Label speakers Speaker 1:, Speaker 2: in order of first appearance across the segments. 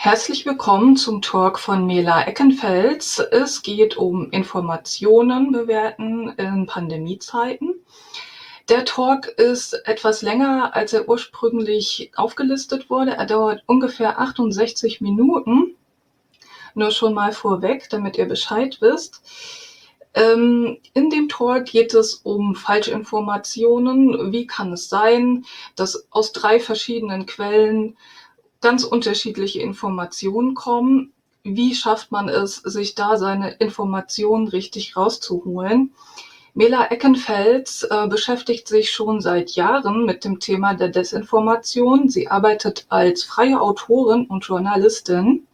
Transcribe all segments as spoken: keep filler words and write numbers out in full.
Speaker 1: Herzlich willkommen zum Talk von Mela Eckenfels. Es geht um Informationen bewerten in Pandemiezeiten. Der Talk ist etwas länger, als er ursprünglich aufgelistet wurde. Er dauert ungefähr achtundsechzig Minuten. Nur schon mal vorweg, damit ihr Bescheid wisst. Ähm, in dem Talk geht es um Falschinformationen. Wie kann es sein, dass aus drei verschiedenen Quellen ganz unterschiedliche Informationen kommen? Wie schafft man es, sich da seine Informationen richtig rauszuholen? Mela Eckenfels äh, beschäftigt sich schon seit Jahren mit dem Thema der Desinformation. Sie arbeitet als freie Autorin und Journalistin.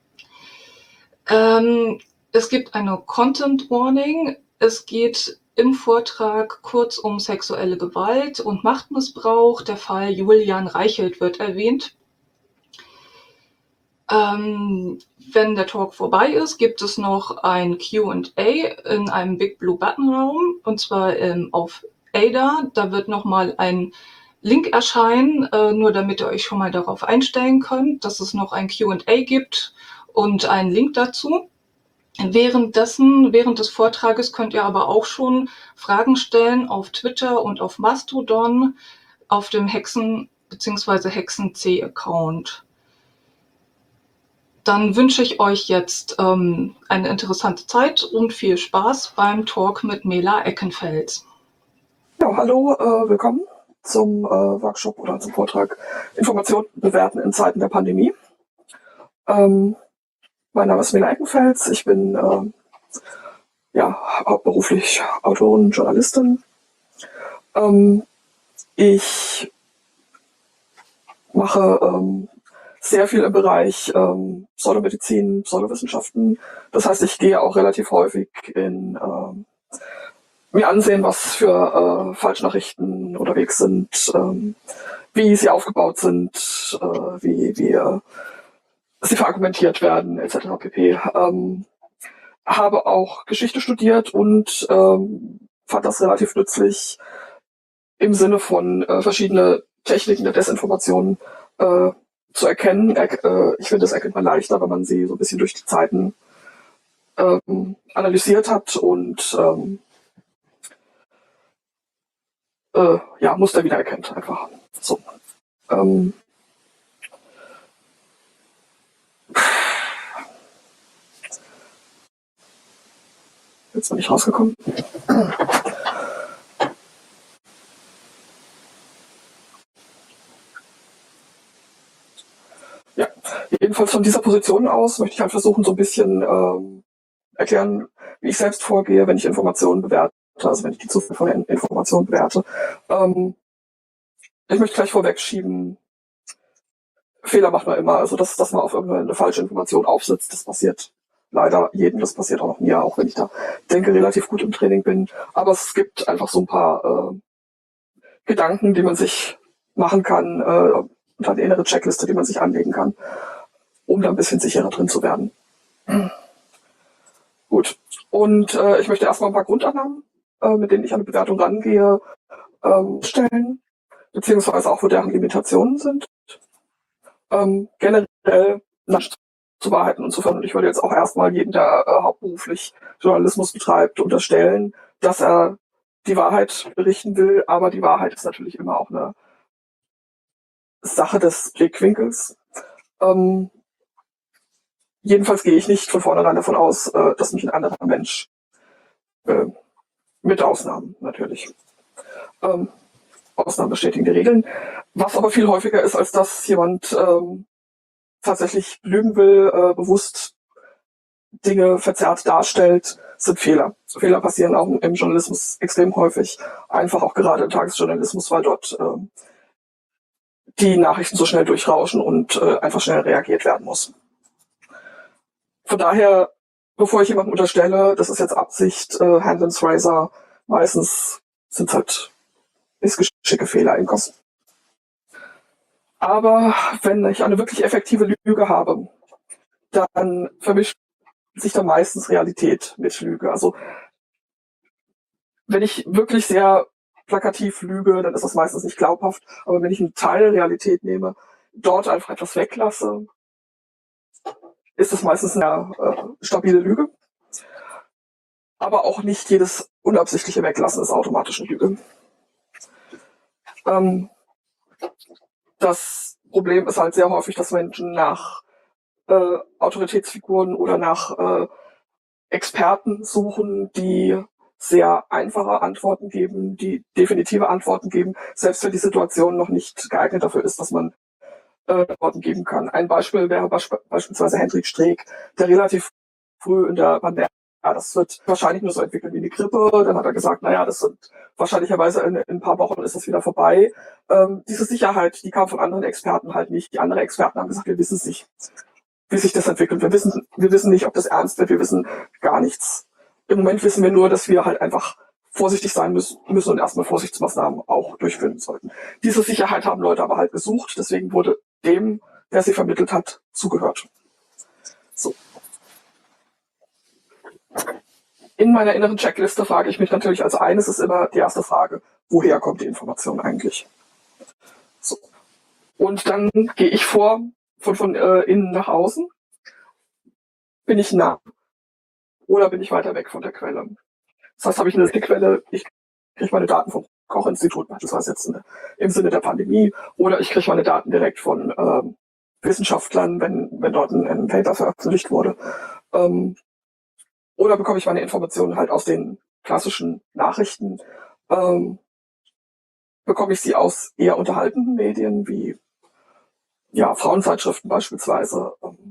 Speaker 1: Ähm, es gibt eine Content Warning. Es geht im Vortrag kurz um sexuelle Gewalt und Machtmissbrauch. Der Fall Julian Reichelt wird erwähnt. Ähm, wenn der Talk vorbei ist, gibt es noch ein Q and A in einem Big Blue Button Raum, und zwar ähm, auf Ada. Da wird nochmal ein Link erscheinen, äh, nur damit ihr euch schon mal darauf einstellen könnt, dass es noch ein Q and A gibt und einen Link dazu. Währenddessen, während des Vortrages könnt ihr aber auch schon Fragen stellen auf Twitter und auf Mastodon auf dem Hexen- bzw. Hexen-C-Account. Dann wünsche ich euch jetzt ähm, eine interessante Zeit und viel Spaß beim Talk mit Mela Eckenfels.
Speaker 2: Ja, hallo, äh, willkommen zum äh, Workshop oder zum Vortrag Informationen bewerten in Zeiten der Pandemie. Ähm, mein Name ist Mela Eckenfels, ich bin äh, ja, hauptberuflich Autorin, Journalistin. Ähm, ich mache ähm, sehr viel im Bereich ähm, Pseudomedizin, Pseudowissenschaften. Das heißt, ich gehe auch relativ häufig in ähm, mir ansehen, was für äh, Falschnachrichten unterwegs sind, ähm, wie sie aufgebaut sind, äh, wie, wie äh, sie verargumentiert werden, et cetera pp. Ähm, habe auch Geschichte studiert und ähm, fand das relativ nützlich im Sinne von äh, verschiedene Techniken der Desinformation äh, zu erkennen. Er, äh, ich finde, das erkennt man leichter, wenn man sie so ein bisschen durch die Zeiten ähm, analysiert hat und ähm, äh, ja, Muster wiedererkennt einfach. So. Ähm, jetzt bin ich rausgekommen. Ja, jedenfalls von dieser Position aus möchte ich halt versuchen, so ein bisschen ähm, erklären, wie ich selbst vorgehe, wenn ich Informationen bewerte, also wenn ich die Zufuhr von Informationen bewerte. Ähm, ich möchte gleich vorwegschieben, Fehler macht man immer, also dass, dass man auf irgendeine falsche Information aufsitzt, das passiert leider jedem, das passiert auch noch mir, auch wenn ich da, denke, relativ gut im Training bin. Aber es gibt einfach so ein paar äh, Gedanken, die man sich machen kann, äh, und eine innere Checkliste, die man sich anlegen kann, um da ein bisschen sicherer drin zu werden. Gut, und äh, ich möchte erstmal ein paar Grundannahmen, äh, mit denen ich an die Bewertung rangehe, ähm, stellen, beziehungsweise auch, wo deren Limitationen sind. Ähm, generell nicht zu Wahrheiten und zu finden. Und ich würde jetzt auch erstmal jeden, der äh, hauptberuflich Journalismus betreibt, unterstellen, dass er die Wahrheit berichten will, aber die Wahrheit ist natürlich immer auch eine Sache des Blickwinkels. Ähm, jedenfalls gehe ich nicht von vornherein davon aus, äh, dass mich ein anderer Mensch, äh, mit Ausnahmen natürlich, ähm, Ausnahmen bestätigen die Regeln, was aber viel häufiger ist, als dass jemand ähm, tatsächlich lügen will, äh, bewusst Dinge verzerrt darstellt, sind Fehler. So Fehler passieren auch im Journalismus extrem häufig, einfach auch gerade im Tagesjournalismus, weil dort äh, die Nachrichten so schnell durchrauschen und äh, einfach schnell reagiert werden muss. Von daher, bevor ich jemandem unterstelle, das ist jetzt Absicht, äh, Handlins Razor, meistens sind halt missgeschickte Fehler in Kosten. Aber wenn ich eine wirklich effektive Lüge habe, dann vermischt sich da meistens Realität mit Lüge. Also wenn ich wirklich sehr plakativ lüge, dann ist das meistens nicht glaubhaft. Aber wenn ich einen Teil Realität nehme, dort einfach etwas weglasse, ist es meistens eine äh, stabile Lüge. Aber auch nicht jedes unabsichtliche Weglassen ist automatisch eine Lüge. Ähm, das Problem ist halt sehr häufig, dass Menschen nach äh, Autoritätsfiguren oder nach äh, Experten suchen, die sehr einfache Antworten geben, die definitive Antworten geben, selbst wenn die Situation noch nicht geeignet dafür ist, dass man äh, Antworten geben kann. Ein Beispiel wäre beisp beispielsweise Hendrik Streeck, der relativ früh in der Pandemie, ja, das wird wahrscheinlich nur so entwickeln wie eine Grippe. Dann hat er gesagt, naja, das sind wahrscheinlicherweise in, in ein paar Wochen ist das wieder vorbei. Ähm, diese Sicherheit, die kam von anderen Experten halt nicht. Die anderen Experten haben gesagt, wir wissen es nicht, wie sich das entwickelt. Wir wissen, wir wissen nicht, ob das ernst wird. Wir wissen gar nichts. Im Moment wissen wir nur, dass wir halt einfach vorsichtig sein müssen, müssen und erstmal Vorsichtsmaßnahmen auch durchführen sollten. Diese Sicherheit haben Leute aber halt gesucht. Deswegen wurde dem, der sie vermittelt hat, zugehört. So. In meiner inneren Checkliste frage ich mich natürlich, also eines ist immer die erste Frage, woher kommt die Information eigentlich? So. Und dann gehe ich vor, von, von äh, innen nach außen. Bin ich nah oder bin ich weiter weg von der Quelle? Das heißt, habe ich eine Quelle, ich kriege meine Daten vom Koch-Institut, beispielsweise jetzt in, im Sinne der Pandemie, oder ich kriege meine Daten direkt von ähm, Wissenschaftlern, wenn, wenn dort ein, ein Paper veröffentlicht wurde. Ähm, oder bekomme ich meine Informationen halt aus den klassischen Nachrichten, ähm, bekomme ich sie aus eher unterhaltenden Medien, wie ja, Frauenzeitschriften beispielsweise. Ähm,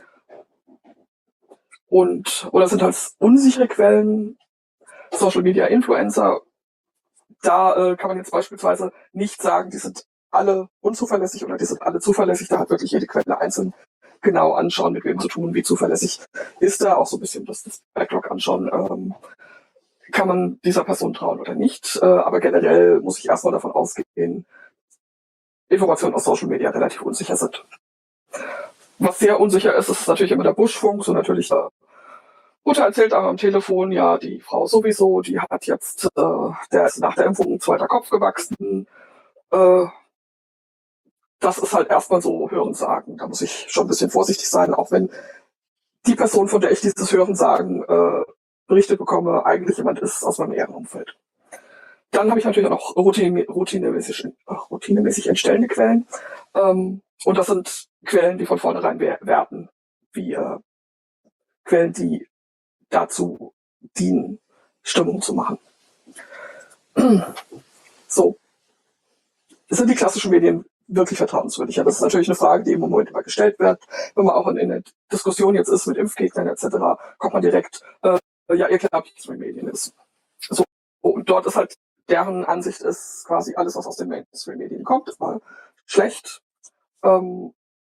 Speaker 2: und, oder sind halt unsichere Quellen, Social Media Influencer. Da äh, kann man jetzt beispielsweise nicht sagen, die sind alle unzuverlässig oder die sind alle zuverlässig. Da hat wirklich jede Quelle einzeln genau anschauen, mit wem zu tun, wie zuverlässig ist da. Auch so ein bisschen das, das Backlog anschauen. Ähm, kann man dieser Person trauen oder nicht. Äh, aber generell muss ich erstmal davon ausgehen, Informationen aus Social Media relativ unsicher sind. Was sehr unsicher ist, ist natürlich immer der Buschfunk. So natürlich, äh, Mutter erzählt aber am Telefon, ja, die Frau sowieso, die hat jetzt, äh, der ist nach der Impfung ein zweiter Kopf gewachsen. Äh, das ist halt erstmal so Hörensagen. Da muss ich schon ein bisschen vorsichtig sein, auch wenn die Person, von der ich dieses Hörensagen äh, Berichte bekomme, eigentlich jemand ist aus meinem näheren Umfeld. Dann habe ich natürlich auch noch routine, routinemäßig, routinemäßig entstellende Quellen. Ähm, und das sind Quellen, die von vornherein werten, wie äh, Quellen, die dazu dienen, Stimmung zu machen. So. Sind die klassischen Medien wirklich vertrauenswürdig? Ja, das ist natürlich eine Frage, die im Moment immer gestellt wird. Wenn man auch in, in der Diskussion jetzt ist mit Impfgegnern et cetera, kommt man direkt, äh, ja, ihr glaubt, was mit Medien ist. So. Und dort ist halt, deren Ansicht ist quasi alles, was aus den Mainstream-Medien kommt, ist mal schlecht. Ähm,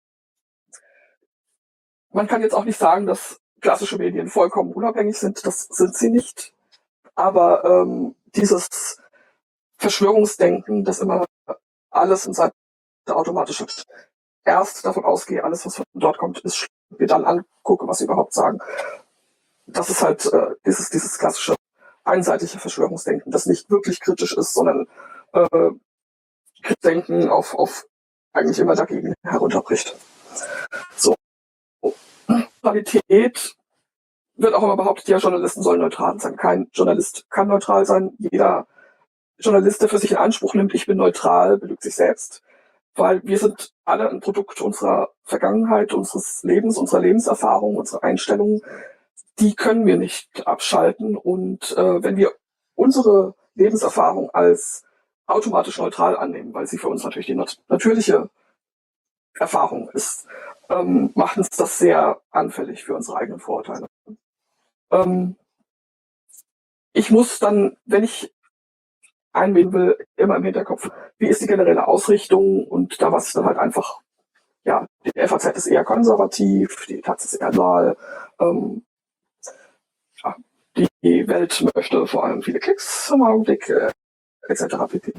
Speaker 2: man kann jetzt auch nicht sagen, dass klassische Medien vollkommen unabhängig sind. Das sind sie nicht. Aber ähm, dieses Verschwörungsdenken, das immer alles in Seite automatisch hat, erst davon ausgehe, alles, was von dort kommt, ist schlimm, mir dann angucke, was sie überhaupt sagen. Das ist halt äh, dieses, dieses klassische einseitige Verschwörungsdenken, das nicht wirklich kritisch ist, sondern äh, Denken auf, auf eigentlich immer dagegen herunterbricht. So. Neutralität wird auch immer behauptet, ja, Journalisten sollen neutral sein. Kein Journalist kann neutral sein. Jeder Journalist, der für sich in Anspruch nimmt, ich bin neutral, belügt sich selbst. Weil wir sind alle ein Produkt unserer Vergangenheit, unseres Lebens, unserer Lebenserfahrung, unserer Einstellungen. Die können wir nicht abschalten. Und äh, wenn wir unsere Lebenserfahrung als automatisch neutral annehmen, weil sie für uns natürlich die nat- natürliche Erfahrung ist, ähm, macht uns das sehr anfällig für unsere eigenen Vorurteile. Ähm, ich muss dann, wenn ich einbinden will, immer im Hinterkopf, wie ist die generelle Ausrichtung, und da was ich dann halt einfach, ja, die F A Z ist eher konservativ, die Taz ist eher liberal, ähm, ja, die Welt möchte vor allem viele Klicks im Augenblick, äh, et cetera pp.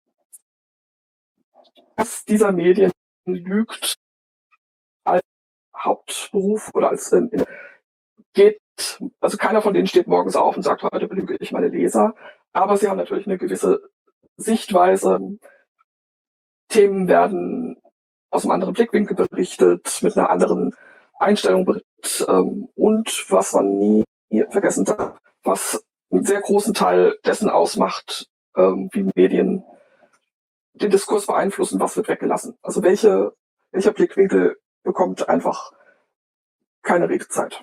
Speaker 2: Was dieser Medien lügt als Hauptberuf oder als äh, geht, also keiner von denen steht morgens auf und sagt, heute belüge ich meine Leser, aber sie haben natürlich eine gewisse Sichtweise. Themen werden aus einem anderen Blickwinkel berichtet, mit einer anderen Einstellung berichtet ähm, und was man nie vergessen darf, was einen sehr großen Teil dessen ausmacht, ähm, wie Medien den Diskurs beeinflussen, was wird weggelassen. Also welche, welcher Blickwinkel bekommt einfach keine Redezeit.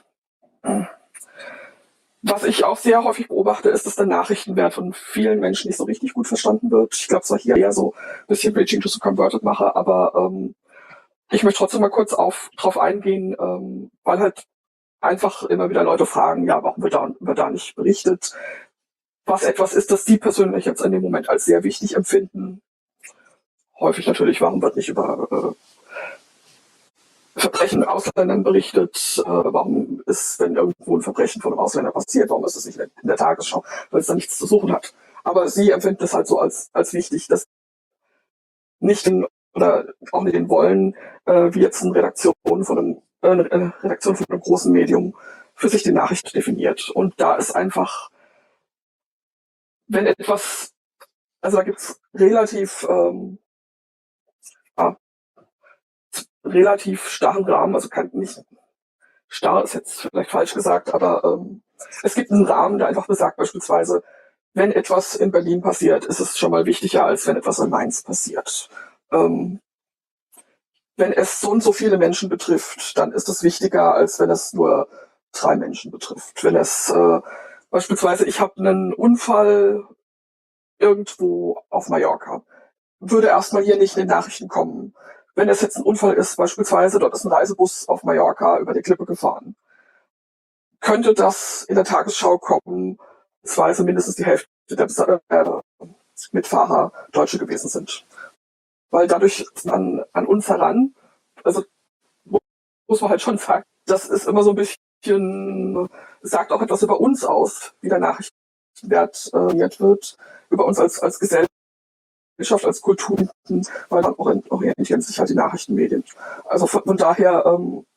Speaker 2: Was ich auch sehr häufig beobachte, ist, dass der Nachrichtenwert von vielen Menschen nicht so richtig gut verstanden wird. Ich glaube zwar hier eher so ein bisschen Bridging to the Converted mache, aber ähm, ich möchte trotzdem mal kurz auf, drauf eingehen, ähm, weil halt einfach immer wieder Leute fragen, ja, warum wird da, wird da nicht berichtet? Was etwas ist, das die persönlich jetzt in dem Moment als sehr wichtig empfinden. Häufig natürlich, warum wird nicht über äh, Verbrechen in Ausländern berichtet? Äh, warum ist, wenn irgendwo ein Verbrechen von einem Ausländer passiert, warum ist es nicht in der Tagesschau? Weil es da nichts zu suchen hat. Aber sie empfinden es halt so als, als wichtig, dass nicht in, oder auch nicht in wollen, äh, wie jetzt eine Redaktion von einem, äh, eine Redaktion von einem großen Medium für sich die Nachricht definiert. Und da ist einfach, wenn etwas, also da gibt's relativ, ähm, ja, relativ starren Rahmen, also kann nicht, starr ist jetzt vielleicht falsch gesagt, aber ähm, es gibt einen Rahmen, der einfach besagt beispielsweise, wenn etwas in Berlin passiert, ist es schon mal wichtiger, als wenn etwas in Mainz passiert. Ähm, wenn es so und so viele Menschen betrifft, dann ist es wichtiger, als wenn es nur drei Menschen betrifft. Wenn es äh, beispielsweise, ich habe einen Unfall irgendwo auf Mallorca, würde erstmal hier nicht in den Nachrichten kommen. Wenn es jetzt ein Unfall ist, beispielsweise, dort ist ein Reisebus auf Mallorca über die Klippe gefahren, könnte das in der Tagesschau kommen, beziehungsweise mindestens die Hälfte der äh, Mitfahrer Deutsche gewesen sind. Weil dadurch an, an uns heran, also muss man halt schon sagen, das ist immer so ein bisschen, sagt auch etwas über uns aus, wie der Nachrichtenwert äh, wird, über uns als, als Gesellschaft, als Kultur, weil dann orientieren sich halt die Nachrichtenmedien. Also von, von daher, ähm,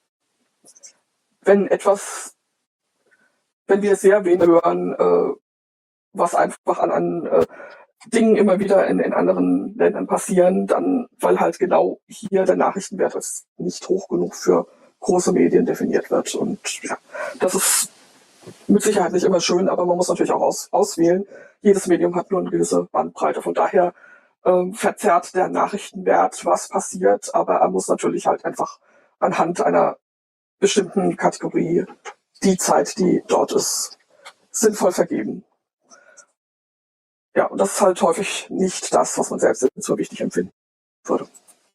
Speaker 2: wenn etwas, wenn wir sehr wenig hören, äh, was einfach an, an äh, Dingen immer wieder in, in anderen Ländern passieren, dann, weil halt genau hier der Nachrichtenwert als nicht hoch genug für große Medien definiert wird. Und ja, das ist mit Sicherheit nicht immer schön, aber man muss natürlich auch aus, auswählen. Jedes Medium hat nur eine gewisse Bandbreite. Von daher ähm, verzerrt der Nachrichtenwert, was passiert, aber er muss natürlich halt einfach anhand einer bestimmten Kategorie die Zeit, die dort ist, sinnvoll vergeben. Ja, und das ist halt häufig nicht das, was man selbst so wichtig empfinden würde.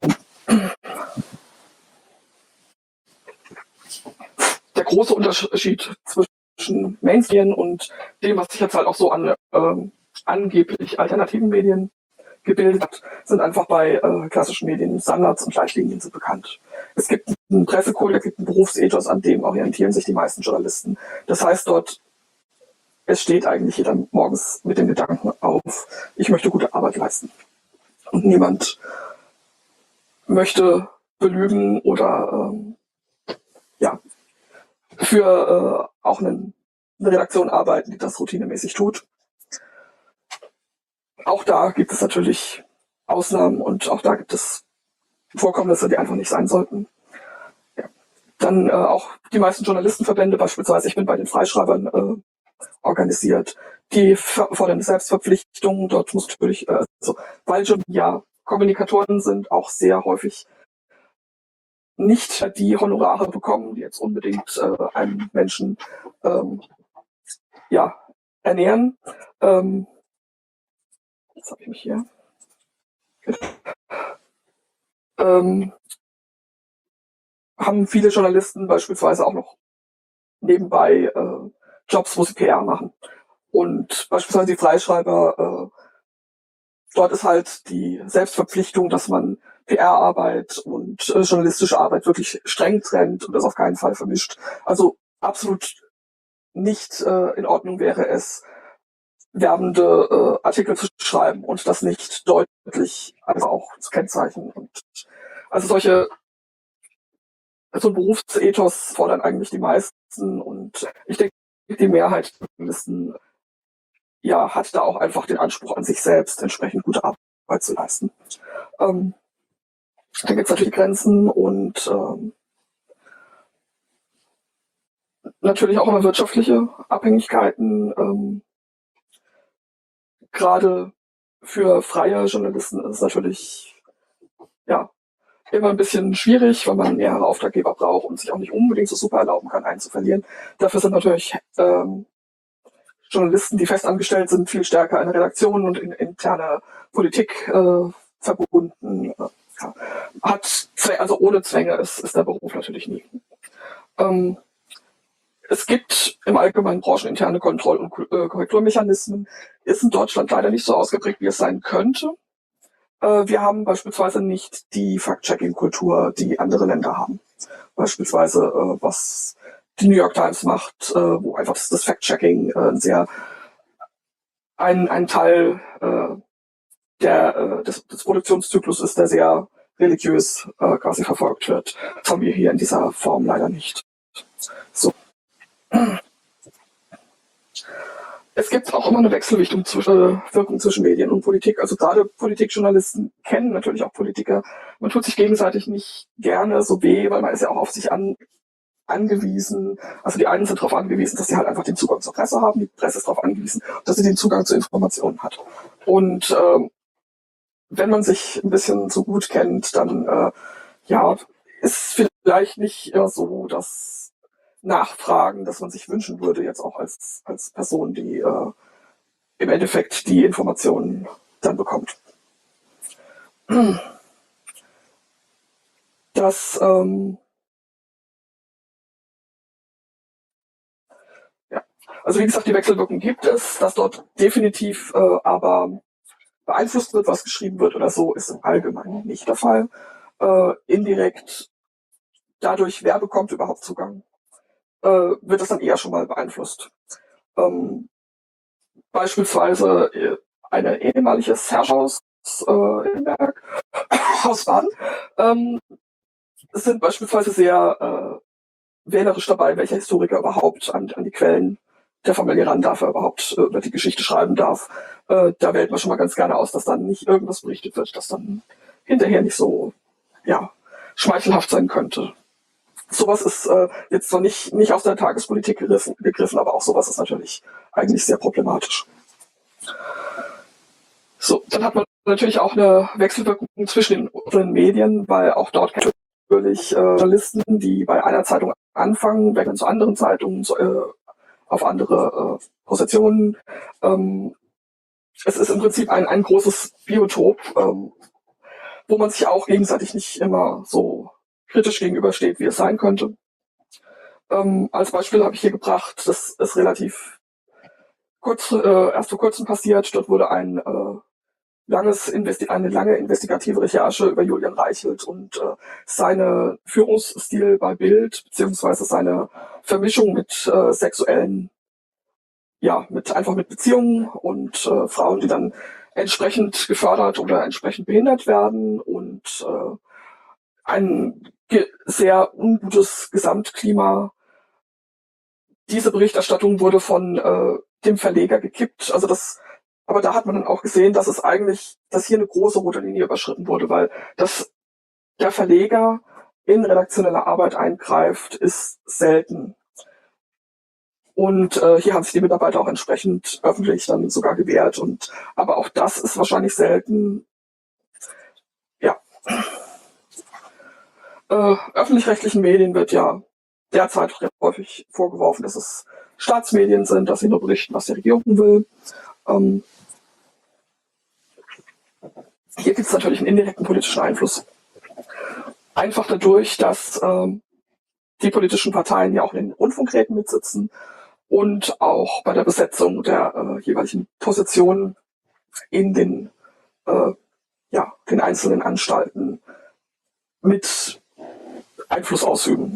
Speaker 2: Der große Unterschied zwischen Mainstream und dem, was sich jetzt halt auch so an äh, angeblich alternativen Medien gebildet hat, sind einfach bei äh, klassischen Medien Standards und Leitlinien sind bekannt. Es gibt einen Pressekodex, es gibt einen Berufsethos, an dem orientieren sich die meisten Journalisten. Das heißt dort, es steht eigentlich jeder morgens mit dem Gedanken auf, ich möchte gute Arbeit leisten. Und niemand möchte belügen oder ähm, ja, für äh, auch einen, eine Redaktion arbeiten, die das routinemäßig tut. Auch da gibt es natürlich Ausnahmen und auch da gibt es Vorkommnisse, die einfach nicht sein sollten. Ja. Dann äh, auch die meisten Journalistenverbände, beispielsweise ich bin bei den Freischreibern äh, organisiert, die fordern Selbstverpflichtungen. Dort muss natürlich, äh, also, weil schon ja Kommunikatoren sind, auch sehr häufig nicht die Honorare bekommen, die jetzt unbedingt äh, einen Menschen ähm, ja, ernähren. Ähm, jetzt habe ich mich hier. Ähm, haben viele Journalisten beispielsweise auch noch nebenbei äh, Jobs, wo sie P R machen. Und beispielsweise die Freischreiber, äh, dort ist halt die Selbstverpflichtung, dass man P R-Arbeit und äh, journalistische Arbeit wirklich streng trennt und das auf keinen Fall vermischt. Also absolut nicht äh, in Ordnung wäre es, werbende äh, Artikel zu schreiben und das nicht deutlich also auch zu kennzeichnen. Und also solche so ein Berufsethos fordern eigentlich die meisten und ich denke, die Mehrheit der Journalisten ja, hat da auch einfach den Anspruch an sich selbst, entsprechend gute Arbeit zu leisten. Ähm, da gibt es natürlich Grenzen und ähm, natürlich auch immer wirtschaftliche Abhängigkeiten. Ähm, gerade für freie Journalisten ist es natürlich ja immer ein bisschen schwierig, weil man mehrere Auftraggeber braucht und sich auch nicht unbedingt so super erlauben kann, einen zu verlieren. Dafür sind natürlich ähm, Journalisten, die festangestellt sind, viel stärker in Redaktionen und in interne Politik äh, verbunden. Äh, ja. Hat Zwä- also ohne Zwänge ist, ist der Beruf natürlich nie. Ähm, es gibt im Allgemeinen brancheninterne Kontroll- und äh, Korrekturmechanismen. Ist in Deutschland leider nicht so ausgeprägt, wie es sein könnte. Äh, wir haben beispielsweise nicht die Fact-Checking-Kultur, die andere Länder haben. Beispielsweise, äh, was die New York Times macht, äh, wo einfach das, das Fact-Checking äh, sehr ein, ein Teil äh, der, äh, des, des Produktionszyklus ist, der sehr religiös äh, quasi verfolgt wird. Das haben wir hier in dieser Form leider nicht. So. Es gibt auch immer eine Wechselwirkung zwischen, äh, Wirkung zwischen Medien und Politik. Also gerade Politikjournalisten kennen natürlich auch Politiker. Man tut sich gegenseitig nicht gerne so weh, weil man ist ja auch auf sich an, angewiesen. Also die einen sind darauf angewiesen, dass sie halt einfach den Zugang zur Presse haben. Die Presse ist darauf angewiesen, dass sie den Zugang zu Informationen hat. Und ähm, wenn man sich ein bisschen so gut kennt, dann äh, ja, ist vielleicht nicht immer so das Nachfragen, das man sich wünschen würde, jetzt auch als, als Person, die äh, im Endeffekt die Informationen dann bekommt. Das, ähm, ja, also wie gesagt, die Wechselwirkung gibt es, dass dort definitiv äh, aber beeinflusst wird, was geschrieben wird oder so, ist im Allgemeinen nicht der Fall. Äh, indirekt dadurch, wer bekommt überhaupt Zugang, äh, wird das dann eher schon mal beeinflusst. Ähm, beispielsweise äh, eine ehemaliges Herrscherhaus äh, in Berg, Haus Baden, ähm, sind beispielsweise sehr äh, wählerisch dabei, welcher Historiker überhaupt an, an die Quellen der Familie ran darf, er überhaupt äh, über die Geschichte schreiben darf. Äh, da wählt man schon mal ganz gerne aus, dass dann nicht irgendwas berichtet wird, das dann hinterher nicht so ja, schmeichelhaft sein könnte. Sowas ist äh, jetzt zwar nicht, nicht aus der Tagespolitik gegriffen, gegriffen, aber auch sowas ist natürlich eigentlich sehr problematisch. So, dann hat man natürlich auch eine Wechselwirkung zwischen den Medien, weil auch dort natürlich äh, Journalisten, die bei einer Zeitung anfangen, wechseln zu anderen Zeitungen, zu, äh, auf andere äh, Positionen. Ähm, es ist im Prinzip ein, ein großes Biotop, ähm, wo man sich auch gegenseitig nicht immer so kritisch gegenübersteht, wie es sein könnte. Ähm, als Beispiel habe ich hier gebracht, das ist relativ kurz, äh, erst vor kurzem passiert. Dort wurde ein äh, langes Investi eine lange investigative Recherche über Julian Reichelt und äh, seine Führungsstil bei Bild, beziehungsweise seine Vermischung mit äh, sexuellen, ja, mit einfach mit Beziehungen und äh, Frauen, die dann entsprechend gefördert oder entsprechend behindert werden und äh, ein ge sehr ungutes Gesamtklima. Diese Berichterstattung wurde von äh, dem Verleger gekippt. Also das, aber da hat man dann auch gesehen, dass es eigentlich, dass hier eine große rote Linie überschritten wurde, weil dass der Verleger in redaktionelle Arbeit eingreift, ist selten. Und äh, hier haben sich die Mitarbeiter auch entsprechend öffentlich dann sogar gewehrt. Und aber auch das ist wahrscheinlich selten. Ja, äh, öffentlich-rechtlichen Medien wird ja derzeit häufig vorgeworfen, dass es Staatsmedien sind, dass sie nur berichten, was die Regierung will. Ähm, hier gibt es natürlich einen indirekten politischen Einfluss. Einfach dadurch, dass ähm, die politischen Parteien ja auch in den Rundfunkräten mitsitzen und auch bei der Besetzung der äh, jeweiligen Positionen in den, äh, ja, den einzelnen Anstalten mit Einfluss ausüben.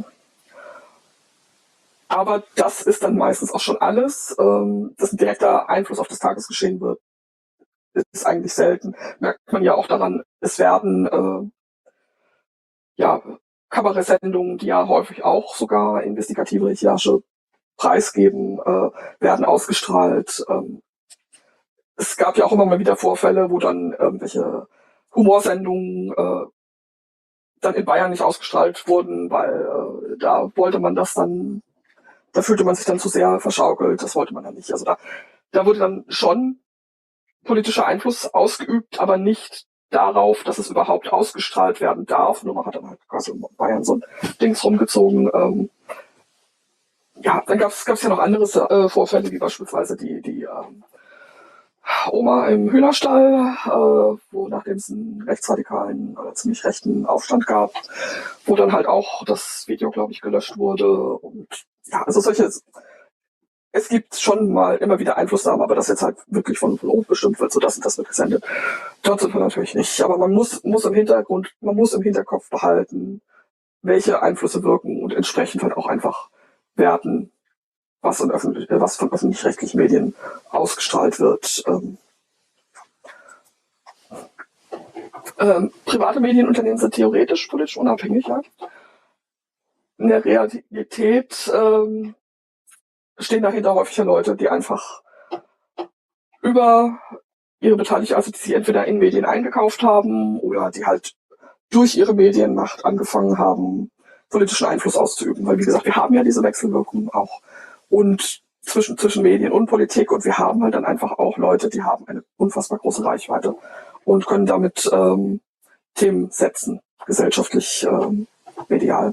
Speaker 2: Aber das ist dann meistens auch schon alles. Ähm, dass ein direkter Einfluss auf das Tagesgeschehen wird, ist eigentlich selten. Merkt man ja auch daran, es werden äh, ja, Kabarettsendungen, die ja häufig auch sogar investigative Recherche preisgeben, äh, werden ausgestrahlt. Ähm, es gab ja auch immer mal wieder Vorfälle, wo dann irgendwelche Humorsendungen äh, dann in Bayern nicht ausgestrahlt wurden, weil äh, da wollte man das dann da fühlte man sich dann zu sehr verschaukelt, das wollte man dann nicht. Also da, da wurde dann schon politischer Einfluss ausgeübt, aber nicht darauf, dass es überhaupt ausgestrahlt werden darf. Nur man hat dann halt quasi in Bayern so ein Dings rumgezogen. Ähm, ja, dann gab es ja noch andere äh, Vorfälle, wie beispielsweise die, die ähm, Oma im Hühnerstall, äh, wo nachdem es einen rechtsradikalen oder ziemlich rechten Aufstand gab, wo dann halt auch das Video, glaube ich, gelöscht wurde. Und ja, also solche, es gibt schon mal immer wieder Einflussnahme, aber das jetzt halt wirklich von, von oben bestimmt wird, so das und das wird gesendet. Dort sind wir natürlich nicht. Aber man muss, muss im Hintergrund, man muss im Hinterkopf behalten, welche Einflüsse wirken und entsprechend halt auch einfach werten, was, in öffentlich, was von öffentlich-rechtlichen Medien ausgestrahlt wird. Ähm, ähm, private Medienunternehmen sind theoretisch politisch unabhängig. Ja. In der Realität ähm, stehen dahinter häufiger Leute, die einfach über ihre Beteiligten, also die sie entweder in Medien eingekauft haben oder die halt durch ihre Medienmacht angefangen haben, politischen Einfluss auszuüben. Weil wie gesagt, wir haben ja diese Wechselwirkung auch und zwischen, zwischen Medien und Politik und wir haben halt dann einfach auch Leute, die haben eine unfassbar große Reichweite und können damit ähm, Themen setzen, gesellschaftlich, ähm, medial.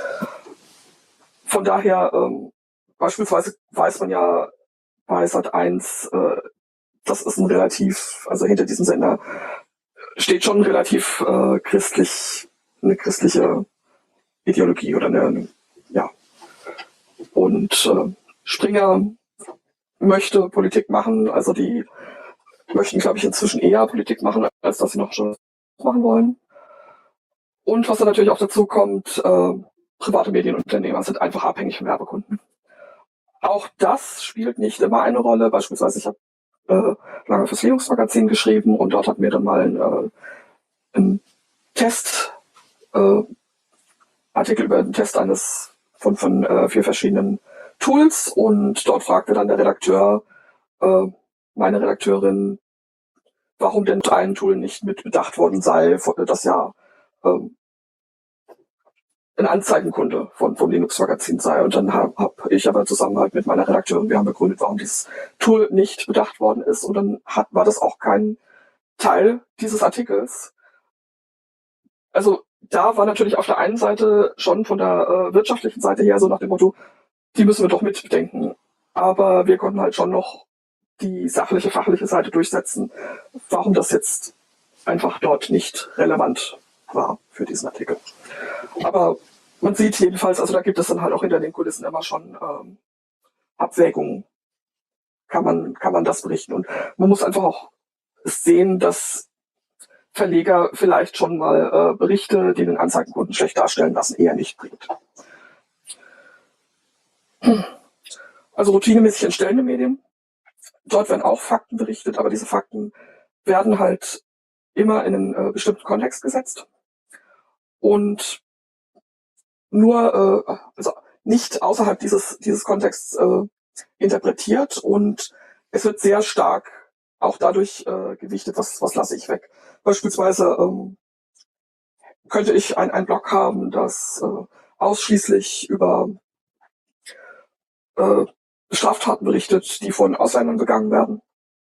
Speaker 2: Von daher ähm, beispielsweise weiß man ja bei Sat eins, äh, das ist ein relativ, also hinter diesem Sender steht schon relativ äh, christlich, eine christliche Ideologie oder eine, eine ja. Und äh, Springer möchte Politik machen, also die möchten, glaube ich, inzwischen eher Politik machen, als dass sie noch Journalismus machen wollen. Und was dann natürlich auch dazu kommt, äh, private Medienunternehmer sind einfach abhängig von Werbekunden. Auch das spielt nicht immer eine Rolle. Beispielsweise, ich habe äh, lange fürs Linux-Magazin geschrieben und dort hatten wir dann mal äh, einen Test, äh, Artikel über den Test eines von, von äh, vier verschiedenen Tools und dort fragte dann der Redakteur, äh, meine Redakteurin, warum denn ein Tool nicht mit bedacht worden sei, das ja ähm, ein Anzeigenkunde von, vom Linux-Magazin sei. Und dann habe hab ich aber zusammen halt mit meiner Redakteurin, wir haben begründet, warum dieses Tool nicht bedacht worden ist. Und dann hat, war das auch kein Teil dieses Artikels. Also da war natürlich auf der einen Seite schon von der äh, wirtschaftlichen Seite her so nach dem Motto, die müssen wir doch mitbedenken. Aber wir konnten halt schon noch die sachliche, fachliche Seite durchsetzen, warum das jetzt einfach dort nicht relevant war für diesen Artikel. Aber man sieht jedenfalls, also da gibt es dann halt auch hinter den Kulissen immer schon ähm, Abwägungen. Kann man, kann man das berichten. Und man muss einfach auch sehen, dass Verleger vielleicht schon mal äh, Berichte, die den Anzeigenkunden schlecht darstellen lassen, eher nicht bringt. Also routinemäßig entstellende Medien. Dort werden auch Fakten berichtet, aber diese Fakten werden halt immer in einen äh, bestimmten Kontext gesetzt und nur, äh, also nicht außerhalb dieses, dieses Kontexts äh, interpretiert und es wird sehr stark auch dadurch äh, gewichtet, was, was lasse ich weg. Beispielsweise ähm, könnte ich ein, ein Blog haben, das äh, ausschließlich über äh, Straftaten berichtet, die von Ausländern begangen werden.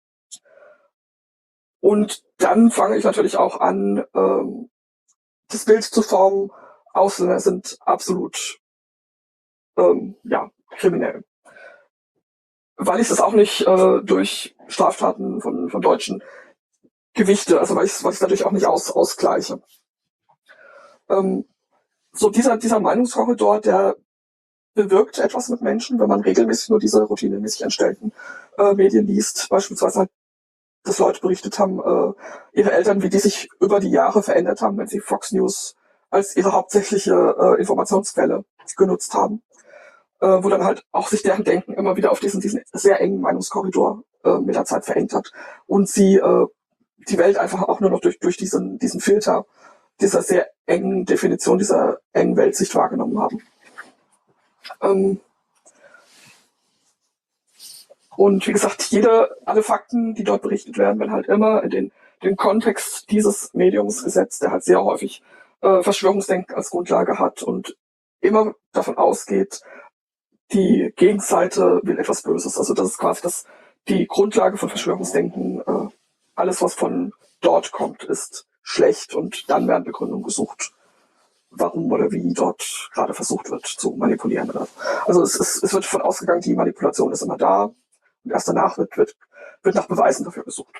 Speaker 2: Und dann fange ich natürlich auch an, ähm, das Bild zu formen, Ausländer sind absolut ähm, ja, kriminell. Weil ich das auch nicht äh, durch Straftaten von, von Deutschen gewichte, also weil ich es natürlich auch nicht aus, ausgleiche. Ähm, so dieser, dieser Meinungskorridor, der bewirkt etwas mit Menschen, wenn man regelmäßig nur diese routinemäßig entstellten äh, Medien liest, beispielsweise halt, dass Leute berichtet haben, äh, ihre Eltern, wie die sich über die Jahre verändert haben, wenn sie Fox News als ihre hauptsächliche äh, Informationsquelle genutzt haben, äh, wo dann halt auch sich deren Denken immer wieder auf diesen, diesen sehr engen Meinungskorridor äh, mit der Zeit verengt hat und sie äh, die Welt einfach auch nur noch durch, durch diesen, diesen Filter dieser sehr engen Definition, dieser engen Weltsicht wahrgenommen haben. Ähm, Und wie gesagt, jede, alle Fakten, die dort berichtet werden, werden halt immer in den, den Kontext dieses Mediums gesetzt, der halt sehr häufig äh, Verschwörungsdenken als Grundlage hat und immer davon ausgeht, die Gegenseite will etwas Böses. Also das ist quasi das, die Grundlage von Verschwörungsdenken. Äh, alles, was von dort kommt, ist schlecht und dann werden Begründungen gesucht, warum oder wie dort gerade versucht wird zu manipulieren. Also es, ist, es wird davon ausgegangen, die Manipulation ist immer da und erst danach wird, wird, wird nach Beweisen dafür gesucht.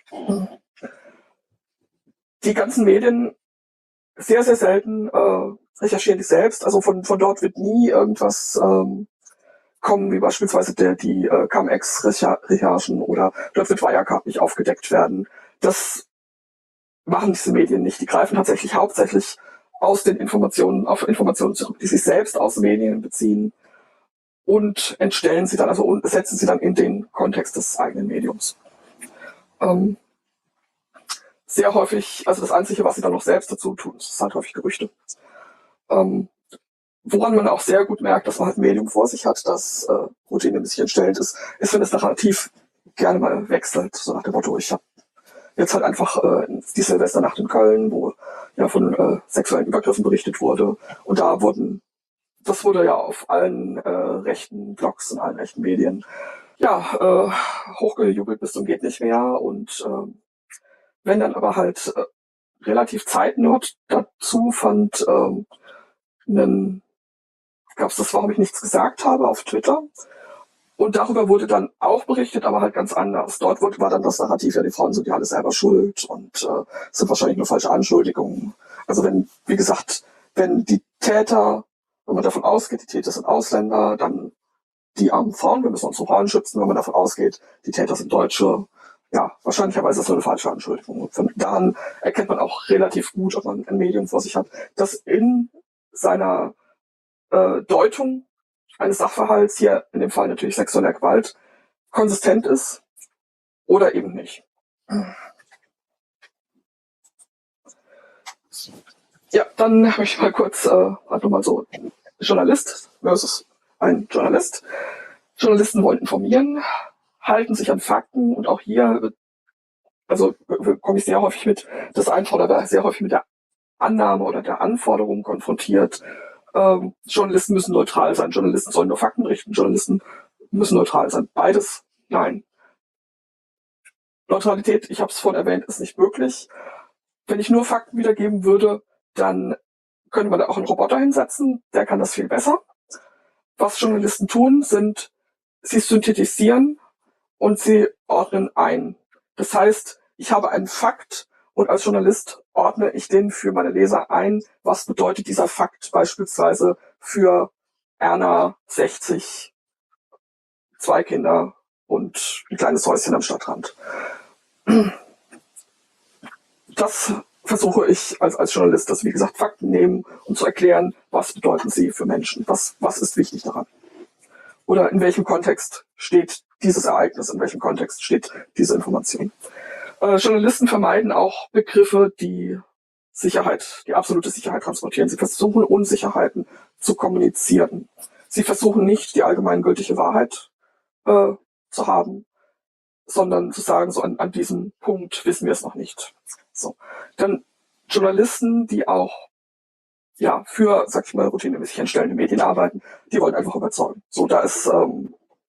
Speaker 2: Die ganzen Medien sehr, sehr selten äh, recherchieren die selbst. Also von, von dort wird nie irgendwas ähm, kommen, wie beispielsweise der, die äh, Cum-Ex-Recherchen oder dort wird Wirecard nicht aufgedeckt werden. Das machen diese Medien nicht. Die greifen tatsächlich hauptsächlich aus den Informationen, auf Informationen zurück, die sie selbst aus Medien beziehen und entstellen sie dann, also und setzen sie dann in den Kontext des eigenen Mediums. Ähm, sehr häufig, also das Einzige, was sie dann noch selbst dazu tun, ist halt häufig Gerüchte. Ähm, woran man auch sehr gut merkt, dass man halt ein Medium vor sich hat, das äh, routinemäßig entstellend ist, ist, wenn das Narrativ gerne mal wechselt, so nach dem Motto, ich habe jetzt halt einfach äh, die Silvesternacht in Köln, wo ja von äh, sexuellen Übergriffen berichtet wurde. Und da wurden, das wurde ja auf allen äh, rechten Blogs und allen rechten Medien ja äh, hochgejubelt bis zum geht nicht mehr. Und äh, wenn dann aber halt äh, relativ Zeitnot dazu fand, äh, einen, gab's das, warum ich nichts gesagt habe, auf Twitter. Und darüber wurde dann auch berichtet, aber halt ganz anders. Dort wurde, war dann das Narrativ, ja, die Frauen sind ja alle selber schuld und äh, sind wahrscheinlich nur falsche Anschuldigungen. Also wenn, wie gesagt, wenn die Täter, wenn man davon ausgeht, die Täter sind Ausländer, dann die armen Frauen, wir müssen unsere Frauen schützen, wenn man davon ausgeht, die Täter sind Deutsche, ja, wahrscheinlicherweise ist das eine falsche Anschuldigung. Und von daran erkennt man auch relativ gut, ob man ein Medium vor sich hat, das in seiner äh, Deutung eines Sachverhalts, hier in dem Fall natürlich sexueller Gewalt, konsistent ist oder eben nicht. Ja, dann möchte ich mal kurz äh, einfach mal so Journalist versus ein Journalist. Journalisten wollen informieren, halten sich an Fakten und auch hier, also komme ich sehr häufig mit, das Einfordern sehr häufig mit der Annahme oder der Anforderung konfrontiert. Ähm, Journalisten müssen neutral sein, Journalisten sollen nur Fakten berichten, Journalisten müssen neutral sein. Beides, nein. Neutralität, ich habe es vorhin erwähnt, ist nicht möglich. Wenn ich nur Fakten wiedergeben würde, dann könnte man da auch einen Roboter hinsetzen, der kann das viel besser. Was Journalisten tun, sind, sie synthetisieren und sie ordnen ein. Das heißt, ich habe einen Fakt und als Journalist ordne ich den für meine Leser ein. Was bedeutet dieser Fakt beispielsweise für Erna, sechzig, zwei Kinder und ein kleines Häuschen am Stadtrand? Das versuche ich als, als Journalist, dass, wie gesagt, Fakten nehmen und zu erklären, was bedeuten sie für Menschen, was, was ist wichtig daran. Oder in welchem Kontext steht dieses Ereignis, in welchem Kontext steht diese Information. Äh, Journalisten vermeiden auch Begriffe, die Sicherheit, die absolute Sicherheit transportieren. Sie versuchen, Unsicherheiten zu kommunizieren. Sie versuchen nicht, die allgemeingültige Wahrheit äh, zu haben, sondern zu sagen, so an, an diesem Punkt wissen wir es noch nicht. So. Dann Journalisten, die auch ja für, sag ich mal, routinemäßig entstellende Medien arbeiten, die wollen einfach überzeugen. So, da ist ähm,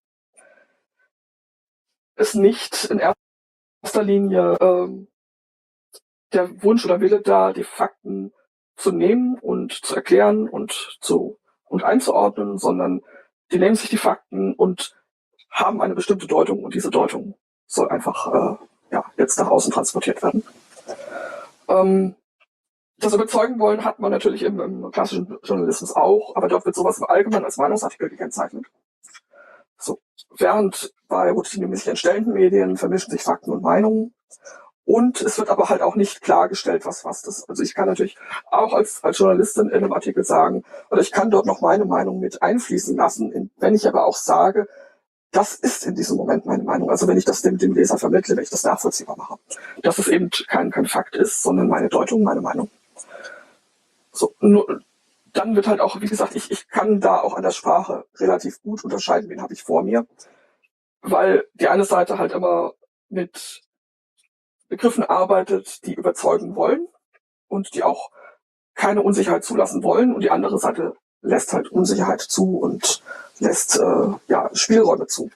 Speaker 2: ist nicht in erster Linie ähm, der Wunsch oder Wille da, die Fakten zu nehmen und zu erklären und zu und einzuordnen, sondern die nehmen sich die Fakten und haben eine bestimmte Deutung und diese Deutung soll einfach äh, ja jetzt nach außen transportiert werden. Ähm, das Überzeugen wollen hat man natürlich im, im klassischen Journalismus auch, aber dort wird sowas im Allgemeinen als Meinungsartikel gekennzeichnet. So, während bei routinemäßig entstellenden Medien vermischen sich Fakten und Meinungen. Und es wird aber halt auch nicht klargestellt, was was das ist. Also ich kann natürlich auch als, als Journalistin in einem Artikel sagen, oder ich kann dort noch meine Meinung mit einfließen lassen, wenn ich aber auch sage, das ist in diesem Moment meine Meinung. Also wenn ich das dem, dem Leser vermittle, wenn ich das nachvollziehbar mache. Dass es eben kein, kein Fakt ist, sondern meine Deutung, meine Meinung. So, nur, dann wird halt auch, wie gesagt, ich, ich kann da auch an der Sprache relativ gut unterscheiden, wen habe ich vor mir. Weil die eine Seite halt immer mit Begriffen arbeitet, die überzeugen wollen und die auch keine Unsicherheit zulassen wollen. Und die andere Seite lässt halt Unsicherheit zu und lässt äh, ja, Spielräume zu.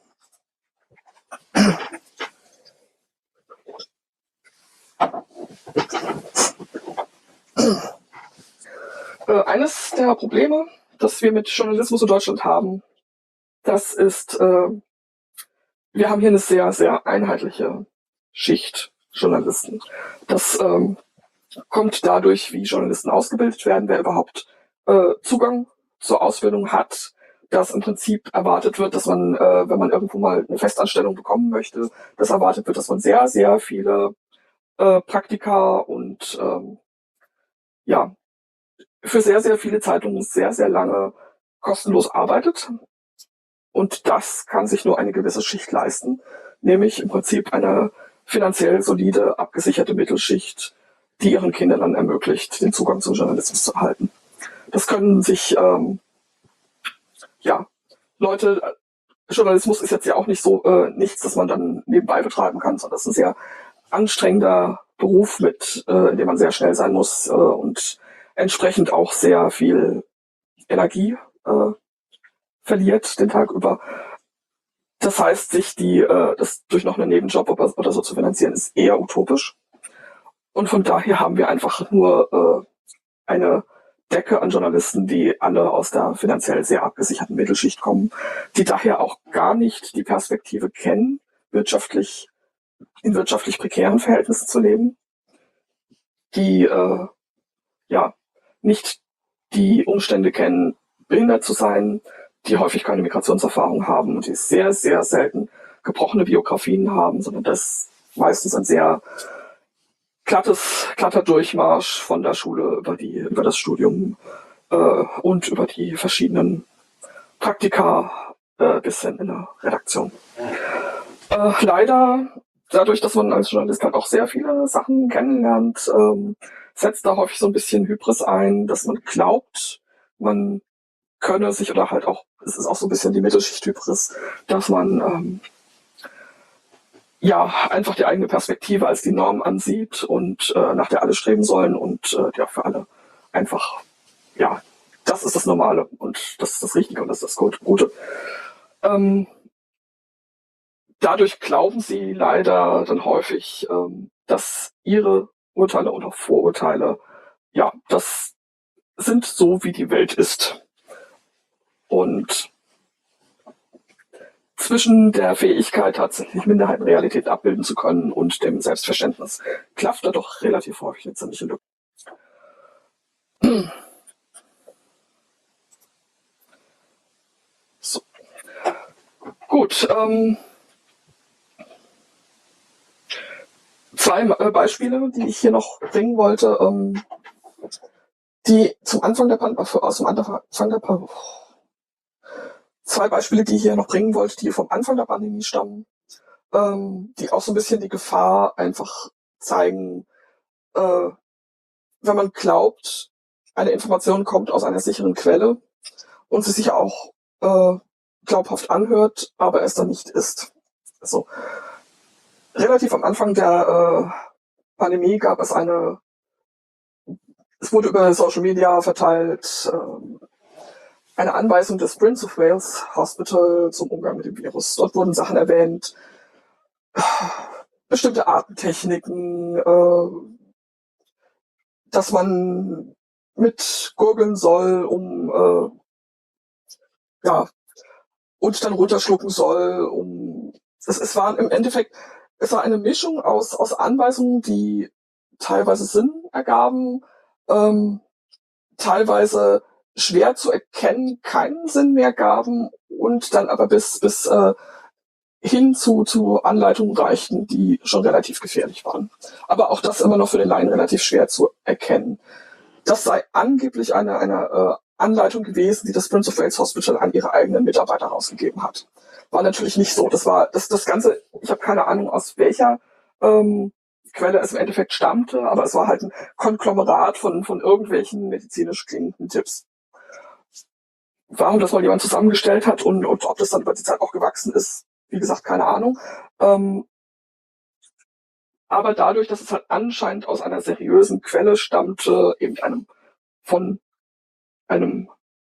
Speaker 2: Äh, eines der Probleme, das wir mit Journalismus in Deutschland haben, das ist, äh, wir haben hier eine sehr, sehr einheitliche Schicht Journalisten. Das ähm, kommt dadurch, wie Journalisten ausgebildet werden, wer überhaupt äh, Zugang zur Ausbildung hat, dass im Prinzip erwartet wird, dass man, äh, wenn man irgendwo mal eine Festanstellung bekommen möchte, dass erwartet wird, dass man sehr, sehr viele äh, Praktika und ähm, ja, für sehr, sehr viele Zeitungen sehr, sehr lange kostenlos arbeitet. Und das kann sich nur eine gewisse Schicht leisten, nämlich im Prinzip eine finanziell solide, abgesicherte Mittelschicht, die ihren Kindern dann ermöglicht, den Zugang zum Journalismus zu erhalten. Das können sich, ähm, ja, Leute, Journalismus ist jetzt ja auch nicht so äh, nichts, das man dann nebenbei betreiben kann, sondern das ist ein sehr anstrengender Beruf, mit, äh, in dem man sehr schnell sein muss äh, und entsprechend auch sehr viel Energie äh, verliert den Tag über. Das heißt, sich die, äh, das durch noch einen Nebenjob oder, oder so zu finanzieren, ist eher utopisch. Und von daher haben wir einfach nur äh, eine Decke an Journalisten, die alle aus der finanziell sehr abgesicherten Mittelschicht kommen, die daher auch gar nicht die Perspektive kennen, wirtschaftlich in wirtschaftlich prekären Verhältnissen zu leben, die äh, ja nicht die Umstände kennen, behindert zu sein, die häufig keine Migrationserfahrung haben und die sehr, sehr selten gebrochene Biografien haben, sondern das meistens ein sehr glattes, glatter Durchmarsch von der Schule über die, über das Studium äh, und über die verschiedenen Praktika äh, bis hin in der Redaktion. Äh, leider, dadurch, dass man als Journalist halt auch sehr viele Sachen kennenlernt, ähm, setzt da häufig so ein bisschen Hybris ein, dass man glaubt, man könne sich oder halt auch, es ist auch so ein bisschen die Mittelschicht-Hybris, dass man ähm, ja einfach die eigene Perspektive als die Norm ansieht und äh, nach der alle streben sollen und äh, ja für alle einfach, ja, das ist das Normale und das ist das Richtige und das ist das Gute. Ähm, dadurch glauben sie leider dann häufig, ähm, dass ihre Urteile und auch Vorurteile, ja, das sind so, wie die Welt ist. Und zwischen der Fähigkeit, tatsächlich Minderheitenrealität abbilden zu können und dem Selbstverständnis klafft da doch relativ häufig eine ziemliche Lücke. So. Gut, ähm, zwei äh, Beispiele, die ich hier noch bringen wollte, ähm, die zum Anfang der Pandemie, aus dem Anfang der Pandemie, zwei Beispiele, die ich hier noch bringen wollte, die vom Anfang der Pandemie stammen, ähm, die auch so ein bisschen die Gefahr einfach zeigen, äh, wenn man glaubt, eine Information kommt aus einer sicheren Quelle und sie sich auch äh, glaubhaft anhört, aber es dann nicht ist. Also relativ am Anfang der äh, Pandemie gab es eine, es wurde über Social Media verteilt, äh, eine Anweisung des Prince of Wales Hospital zum Umgang mit dem Virus. Dort wurden Sachen erwähnt, bestimmte Atemtechniken, äh, dass man mit gurgeln soll, um äh, ja und dann runterschlucken soll, um es, es war im Endeffekt, es war eine Mischung aus aus Anweisungen, die teilweise Sinn ergaben, ähm, teilweise schwer zu erkennen, keinen Sinn mehr gaben und dann aber bis bis äh, hin zu zu Anleitungen reichten, die schon relativ gefährlich waren. Aber auch das immer noch für den Laien relativ schwer zu erkennen. Das sei angeblich eine eine äh, Anleitung gewesen, die das Prince of Wales Hospital an ihre eigenen Mitarbeiter rausgegeben hat. War natürlich nicht so. Das war das das Ganze. Ich habe keine Ahnung, aus welcher ähm, Quelle es im Endeffekt stammte, aber es war halt ein Konglomerat von von irgendwelchen medizinisch klingenden Tipps. Warum das mal jemand zusammengestellt hat und, und ob das dann über die Zeit auch gewachsen ist, wie gesagt, keine Ahnung. Ähm, aber dadurch, dass es halt anscheinend aus einer seriösen Quelle stammte, eben einem von einem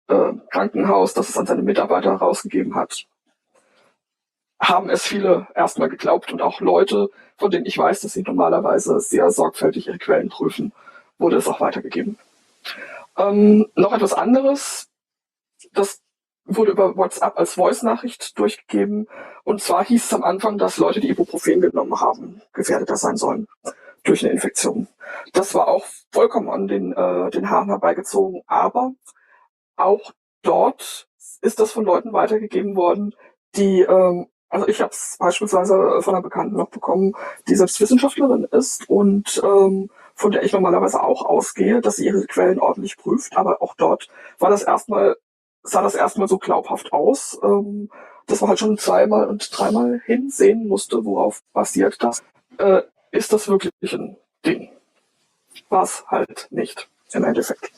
Speaker 2: äh, Krankenhaus, das es an seine Mitarbeiter rausgegeben hat, haben es viele erstmal geglaubt und auch Leute, von denen ich weiß, dass sie normalerweise sehr sorgfältig ihre Quellen prüfen, wurde es auch weitergegeben. Ähm, noch etwas anderes, das wurde über WhatsApp als Voice-Nachricht durchgegeben. Und zwar hieß es am Anfang, dass Leute, die Ibuprofen genommen haben, gefährdeter sein sollen durch eine Infektion. Das war auch vollkommen an den, äh, den Haaren herbeigezogen. Aber auch dort ist das von Leuten weitergegeben worden, die, ähm, also ich habe es beispielsweise von einer Bekannten noch bekommen, die selbst Wissenschaftlerin ist und ähm, von der ich normalerweise auch ausgehe, dass sie ihre Quellen ordentlich prüft. Aber auch dort war das erstmal sah das erstmal so glaubhaft aus, ähm, dass man halt schon zweimal und dreimal hinsehen musste, worauf basiert das. Äh, ist das wirklich ein Ding? War es halt nicht, im Endeffekt.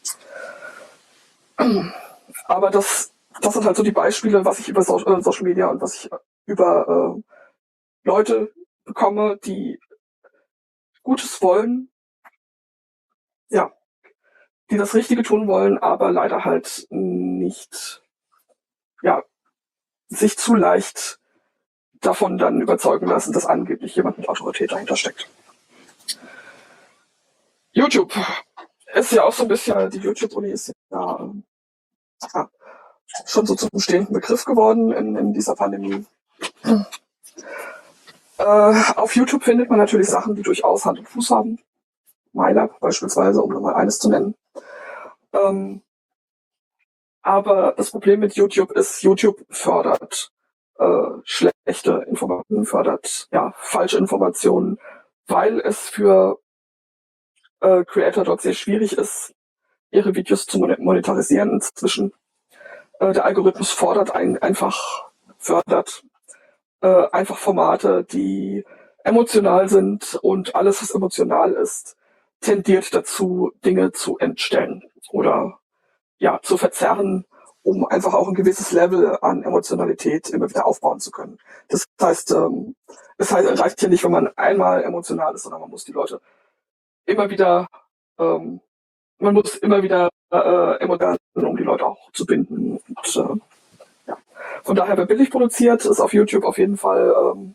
Speaker 2: Aber das, das sind halt so die Beispiele, was ich über so, äh, Social Media und was ich über äh, Leute bekomme, die Gutes wollen, ja, die das Richtige tun wollen, aber leider halt nicht, ja, sich zu leicht davon dann überzeugen lassen, dass angeblich jemand mit Autorität dahinter steckt. YouTube ist ja auch so ein bisschen, die YouTube-Uni ist ja, ja schon so zum stehenden Begriff geworden in, in dieser Pandemie. Äh, auf YouTube findet man natürlich Sachen, die durchaus Hand und Fuß haben. MyLab beispielsweise, um nochmal eines zu nennen. Ähm, aber das Problem mit YouTube ist, YouTube fördert äh, schlechte Informationen, fördert ja falsche Informationen, weil es für äh, Creator dort sehr schwierig ist, ihre Videos zu monetarisieren inzwischen. Äh, der Algorithmus fordert ein, einfach, fördert äh, einfach Formate, die emotional sind, und alles, was emotional ist, tendiert dazu, Dinge zu entstellen oder ja zu verzerren, um einfach auch ein gewisses Level an Emotionalität immer wieder aufbauen zu können. Das heißt, ähm, es reicht hier nicht, wenn man einmal emotional ist, sondern man muss die Leute immer wieder, ähm, man muss immer wieder äh, emotional, um die Leute auch zu binden. Und, äh, ja. Von daher, wer billig produziert, ist auf YouTube auf jeden Fall ähm,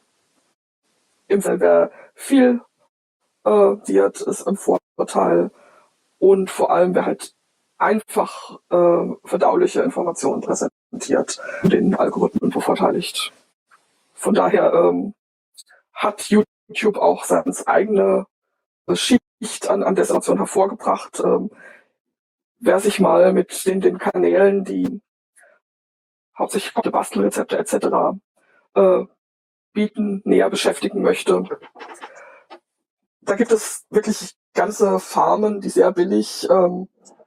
Speaker 2: im Fall, wer viel äh, wird, ist im Vorteil, und vor allem, wer halt einfach äh, verdauliche Informationen präsentiert und den Algorithmen bevorteiligt. Von daher ähm, hat YouTube auch seine eigene Schicht an, an Desinformation hervorgebracht. Ähm, wer sich mal mit den, den Kanälen, die hauptsächlich Bastelrezepte et cetera äh, bieten, näher beschäftigen möchte, da gibt es wirklich ganze Farmen, die sehr billig ähm,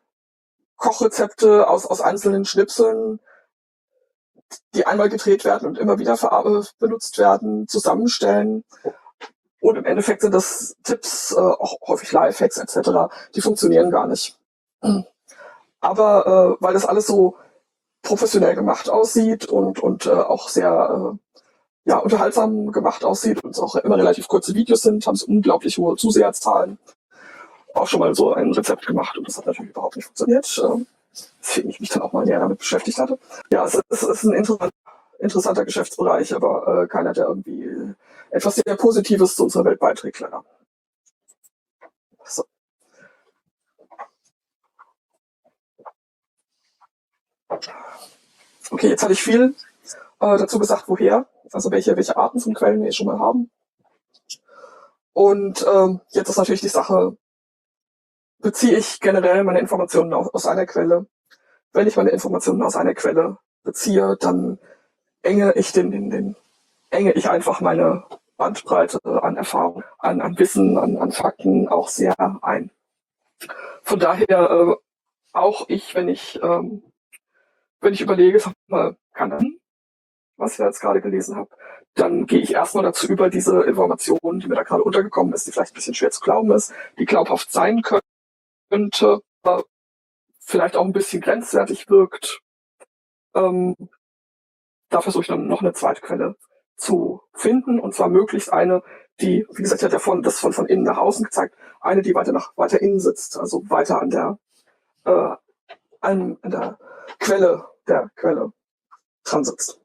Speaker 2: Kochrezepte aus, aus einzelnen Schnipseln, die einmal gedreht werden und immer wieder benutzt werden, zusammenstellen. Und im Endeffekt sind das Tipps, äh, auch häufig Lifehacks et cetera, die funktionieren gar nicht. Aber äh, weil das alles so professionell gemacht aussieht und, und äh, auch sehr äh, ja, unterhaltsam gemacht aussieht und es auch immer relativ kurze Videos sind, haben sie unglaublich hohe Zuseherzahlen. Auch schon mal so ein Rezept gemacht und das hat natürlich überhaupt nicht funktioniert. Deswegen ich mich dann auch mal näher damit beschäftigt hatte. Ja, es ist, es ist ein interessanter, interessanter Geschäftsbereich, aber äh, keiner, der irgendwie etwas sehr Positives zu unserer Welt beiträgt, leider. So. Okay, jetzt hatte ich viel äh, dazu gesagt, woher, also welche, welche Arten von Quellen wir schon mal haben. Und ähm, jetzt ist natürlich die Sache, beziehe ich generell meine Informationen aus, aus einer Quelle. Wenn ich meine Informationen aus einer Quelle beziehe, dann enge ich den, den, den enge ich einfach meine Bandbreite an Erfahrung, an, an Wissen, an, an Fakten auch sehr ein. Von daher äh, auch ich, wenn ich ähm, wenn ich überlege, sag mal, kann was ich da jetzt gerade gelesen habe, dann gehe ich erstmal dazu über, diese Information, die mir da gerade untergekommen ist, die vielleicht ein bisschen schwer zu glauben ist, die glaubhaft sein könnte, äh, vielleicht auch ein bisschen grenzwertig wirkt. Ähm, da versuche ich dann noch eine zweite Quelle zu finden, und zwar möglichst eine, die, wie gesagt, ich hatte ja von, das von, von innen nach außen gezeigt, eine, die weiter nach weiter innen sitzt, also weiter an der, äh, an, an der Quelle der Quelle dran sitzt.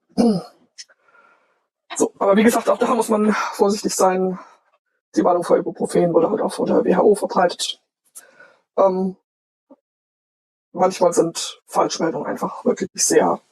Speaker 2: So, aber wie gesagt, auch da muss man vorsichtig sein. Die Warnung vor Ibuprofen wurde halt auch von der W H O verbreitet. Ähm, manchmal sind Falschmeldungen einfach wirklich sehr.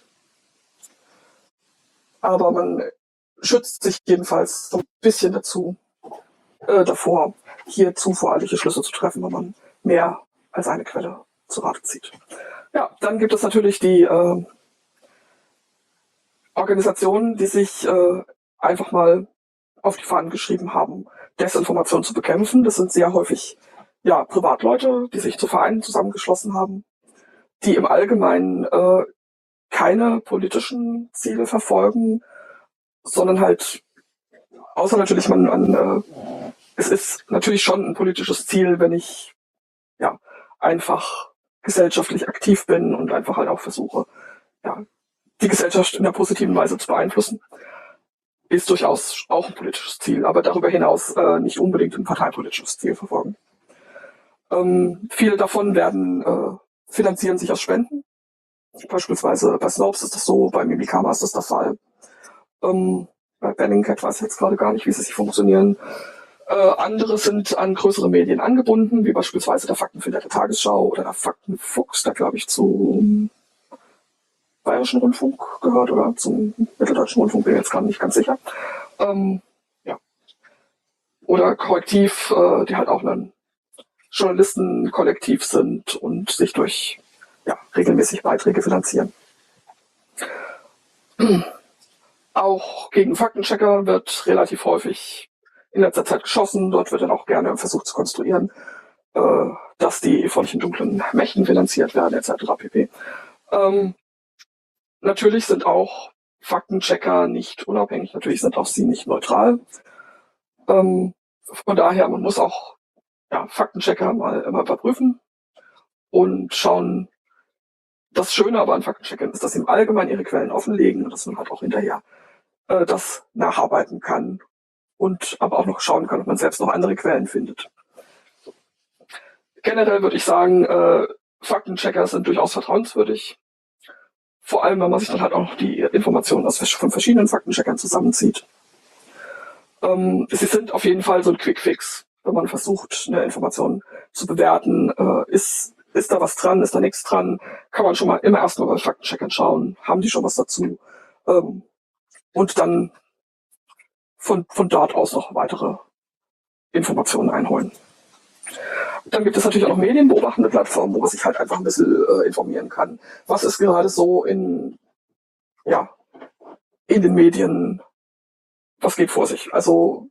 Speaker 2: Aber man schützt sich jedenfalls so ein bisschen dazu, äh, davor, hier zu voreilige Schlüsse zu treffen, wenn man mehr als eine Quelle zu Rate zieht. Ja, dann gibt es natürlich die äh, Organisationen, die sich äh, einfach mal auf die Fahnen geschrieben haben, Desinformation zu bekämpfen. Das sind sehr häufig ja, Privatleute, die sich zu Vereinen zusammengeschlossen haben, die im Allgemeinen äh, keine politischen Ziele verfolgen, sondern halt, außer natürlich man, man äh, es ist natürlich schon ein politisches Ziel, wenn ich ja einfach gesellschaftlich aktiv bin und einfach halt auch versuche, ja, die Gesellschaft in einer positiven Weise zu beeinflussen, ist durchaus auch ein politisches Ziel, aber darüber hinaus äh, nicht unbedingt ein parteipolitisches Ziel verfolgen. Ähm, viele davon werden äh, finanzieren sich aus Spenden. Beispielsweise bei Snopes ist das so, bei Mimikama ist das der Fall. Ähm, bei Bellingcat weiß ich jetzt gerade gar nicht, wie sie sich funktionieren. Äh, andere sind an größere Medien angebunden, wie beispielsweise der Faktenfinder der Tagesschau oder der Faktenfuchs, der glaube ich zum Bayerischen Rundfunk gehört oder zum Mitteldeutschen Rundfunk, bin ich jetzt gerade nicht ganz sicher. Ähm, ja. Oder Korrektiv, äh, die halt auch ein Journalistenkollektiv sind und sich durch ja, regelmäßig Beiträge finanzieren. Auch gegen Faktenchecker wird relativ häufig in letzter Zeit geschossen. Dort wird dann auch gerne versucht zu konstruieren, äh, dass die von den dunklen Mächten finanziert werden, et cetera pp. Ähm, natürlich sind auch Faktenchecker nicht unabhängig, natürlich sind auch sie nicht neutral. Ähm, von daher, man muss auch ja, Faktenchecker mal immer überprüfen und schauen. Das Schöne aber an Faktencheckern ist, dass sie im Allgemeinen ihre Quellen offenlegen und dass man halt auch hinterher äh, das nacharbeiten kann und aber auch noch schauen kann, ob man selbst noch andere Quellen findet. Generell würde ich sagen, äh, Faktenchecker sind durchaus vertrauenswürdig. Vor allem, wenn man sich dann halt auch die Informationen aus, von verschiedenen Faktencheckern zusammenzieht. Ähm, sie sind auf jeden Fall so ein Quickfix, wenn man versucht, eine Information zu bewerten. Äh, ist Ist da was dran? Ist da nichts dran? Kann man schon mal immer erst mal bei Faktencheckern schauen. Haben die schon was dazu? Ähm, und dann von, von dort aus noch weitere Informationen einholen. Dann gibt es natürlich auch noch medienbeobachtende Plattformen, wo man sich halt einfach ein bisschen äh, informieren kann. Was ist gerade so in, ja, in den Medien? Was geht vor sich? Also,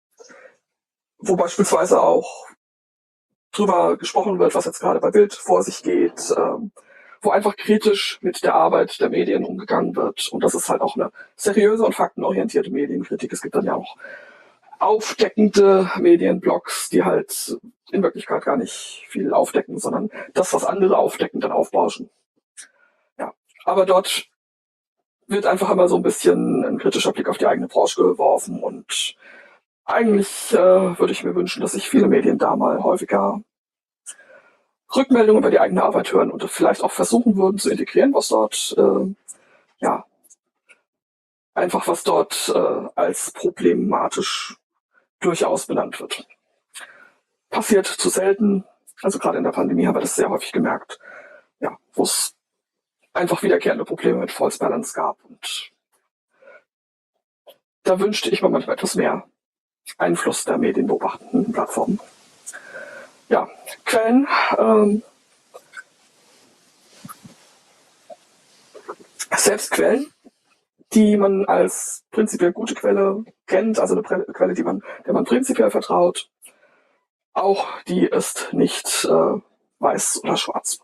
Speaker 2: wo beispielsweise auch drüber gesprochen wird, was jetzt gerade bei Bild vor sich geht, ähm, wo einfach kritisch mit der Arbeit der Medien umgegangen wird. Und das ist halt auch eine seriöse und faktenorientierte Medienkritik. Es gibt dann ja auch aufdeckende Medienblogs, die halt in Wirklichkeit gar nicht viel aufdecken, sondern das, was andere aufdecken, dann aufbauschen. Ja, aber dort wird einfach immer so ein bisschen ein kritischer Blick auf die eigene Branche geworfen und eigentlich äh, würde ich mir wünschen, dass sich viele Medien da mal häufiger Rückmeldungen über die eigene Arbeit hören und vielleicht auch versuchen würden zu integrieren, was dort, äh, ja, einfach was dort äh, als problematisch durchaus benannt wird. Passiert zu selten, also gerade in der Pandemie haben wir das sehr häufig gemerkt, ja, wo es einfach wiederkehrende Probleme mit False Balance gab und da wünschte ich mir manchmal etwas mehr Einfluss der medienbeobachtenden Plattformen. Ja, Quellen. Ähm, selbst Quellen, die man als prinzipiell gute Quelle kennt, also eine Pre- Quelle, die man, der man prinzipiell vertraut, auch die ist nicht äh, weiß oder schwarz.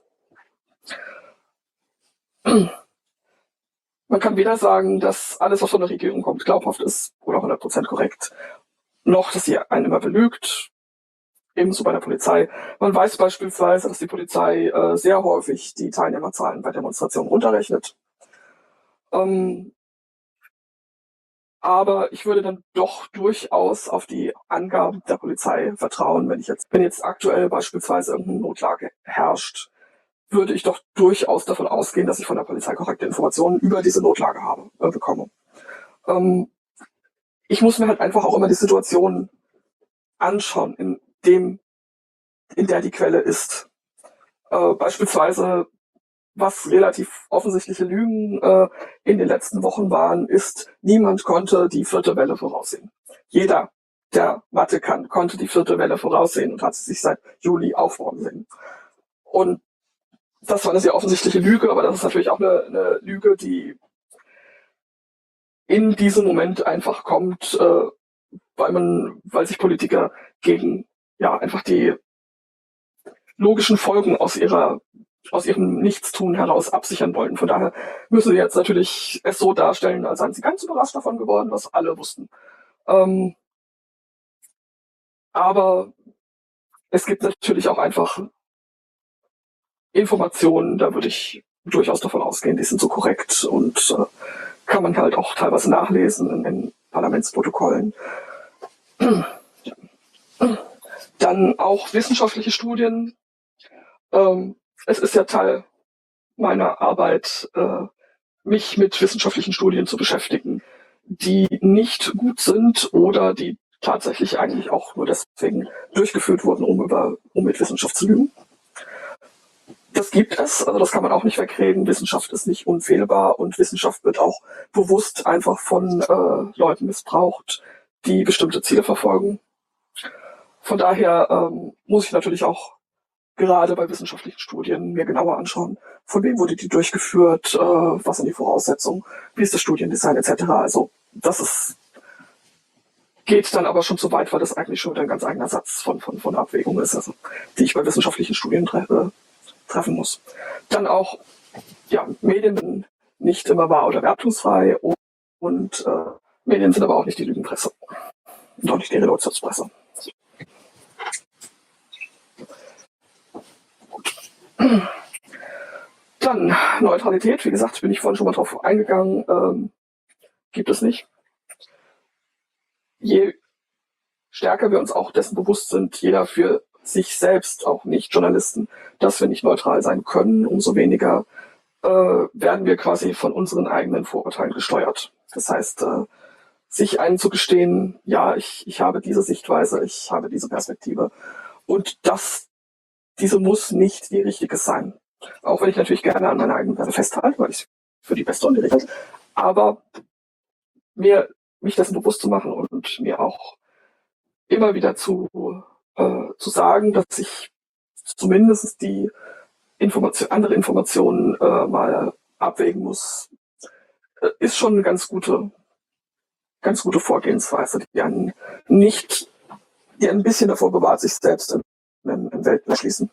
Speaker 2: Man kann weder sagen, dass alles, was von der Regierung kommt, glaubhaft ist oder hundert Prozent korrekt, noch, dass sie einen immer belügt. Ebenso bei der Polizei. Man weiß beispielsweise, dass die Polizei äh, sehr häufig die Teilnehmerzahlen bei Demonstrationen runterrechnet. Ähm, aber ich würde dann doch durchaus auf die Angaben der Polizei vertrauen, wenn ich jetzt, wenn jetzt aktuell beispielsweise irgendeine Notlage herrscht, würde ich doch durchaus davon ausgehen, dass ich von der Polizei korrekte Informationen über diese Notlage habe, äh, bekomme. Ähm, ich muss mir halt einfach auch immer die Situation anschauen, in dem, in der die Quelle ist. Äh, beispielsweise, was relativ offensichtliche Lügen äh, in den letzten Wochen waren, ist, niemand konnte die vierte Welle voraussehen. Jeder, der Mathe kann, konnte die vierte Welle voraussehen und hat sie sich seit Juli aufbauen sehen. Und das war eine sehr offensichtliche Lüge, aber das ist natürlich auch eine, eine Lüge, die in diesem Moment einfach kommt, äh, weil man, weil sich Politiker gegen ja einfach die logischen Folgen aus ihrer aus ihrem Nichtstun heraus absichern wollten. Von daher müssen sie jetzt natürlich es so darstellen, als seien sie ganz überrascht davon geworden, was alle wussten. Ähm, aber es gibt natürlich auch einfach Informationen, da würde ich durchaus davon ausgehen, die sind so korrekt und äh, kann man halt auch teilweise nachlesen in, in Parlamentsprotokollen. Dann auch wissenschaftliche Studien. Ähm, es ist ja Teil meiner Arbeit, äh, mich mit wissenschaftlichen Studien zu beschäftigen, die nicht gut sind oder die tatsächlich eigentlich auch nur deswegen durchgeführt wurden, um, über, um mit Wissenschaft zu lügen. Das gibt es, also das kann man auch nicht wegreden. Wissenschaft ist nicht unfehlbar und Wissenschaft wird auch bewusst einfach von äh, Leuten missbraucht, die bestimmte Ziele verfolgen. Von daher ähm, muss ich natürlich auch gerade bei wissenschaftlichen Studien mir genauer anschauen, von wem wurde die durchgeführt, äh, was sind die Voraussetzungen, wie ist das Studiendesign et cetera. Also das ist, geht dann aber schon zu weit, weil das eigentlich schon ein ganz eigener Satz von, von, von Abwägungen ist, also, die ich bei wissenschaftlichen Studien treffe. treffen muss. Dann auch, ja, Medien sind nicht immer wahr- oder wertungsfrei und, und äh, Medien sind aber auch nicht die Lügenpresse und auch nicht die Reduktionspresse. Gut. Dann Neutralität, wie gesagt, bin ich vorhin schon mal drauf eingegangen, ähm, gibt es nicht. Je stärker wir uns auch dessen bewusst sind, jeder für sich selbst, auch nicht Journalisten, dass wir nicht neutral sein können, umso weniger äh, werden wir quasi von unseren eigenen Vorurteilen gesteuert. Das heißt, äh, sich einzugestehen, ja, ich, ich habe diese Sichtweise, ich habe diese Perspektive und das, diese muss nicht die richtige sein. Auch wenn ich natürlich gerne an meiner eigenen Werte festhalte, weil ich für die beste und die richtige, aber mir, mich dessen bewusst zu machen und mir auch immer wieder zu Äh, zu sagen, dass ich zumindest die Information, andere Informationen äh, mal abwägen muss, äh, ist schon eine ganz gute, ganz gute Vorgehensweise, die einen nicht, die ein bisschen davor bewahrt, sich selbst in, in, in Welten zu schließen.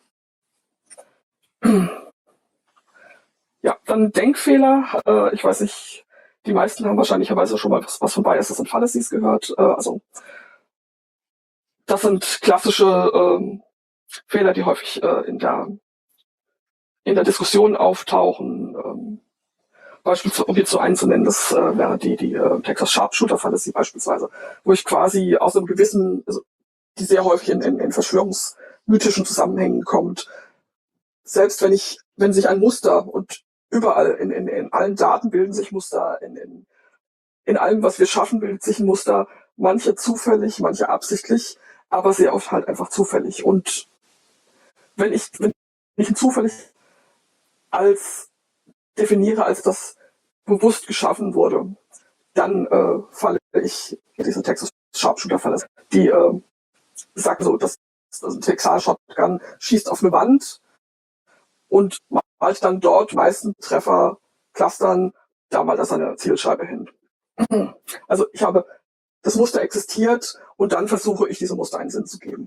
Speaker 2: Ja, dann Denkfehler. Äh, ich weiß nicht, die meisten haben wahrscheinlicherweise schon mal was, was von Biases und Fallacies gehört. Äh, also das sind klassische ähm, Fehler, die häufig äh, in der in der Diskussion auftauchen. Ähm, beispielsweise, um jetzt so einen zu nennen, das äh, wäre die, die äh, Texas Sharpshooter Fallacy beispielsweise, wo ich quasi aus einem gewissen, also, die sehr häufig in, in, in verschwörungsmythischen Zusammenhängen kommt. Selbst wenn ich, wenn sich ein Muster und überall in, in, in allen Daten bilden sich Muster, in, in, in allem, was wir schaffen, bildet sich ein Muster, manche zufällig, manche absichtlich, aber sehr oft halt einfach zufällig. Und wenn ich, wenn ich ein zufällig als definiere, als das bewusst geschaffen wurde, dann äh, falle ich in diese Texas Sharpshooter Falle. Die äh, sagen so, dass das ein Texas Shotgun schießt auf eine Wand und malt dann dort meisten Treffer clustern, da malt er seine Zielscheibe hin. Also ich habe, das Muster existiert und dann versuche ich, diesem Muster einen Sinn zu geben.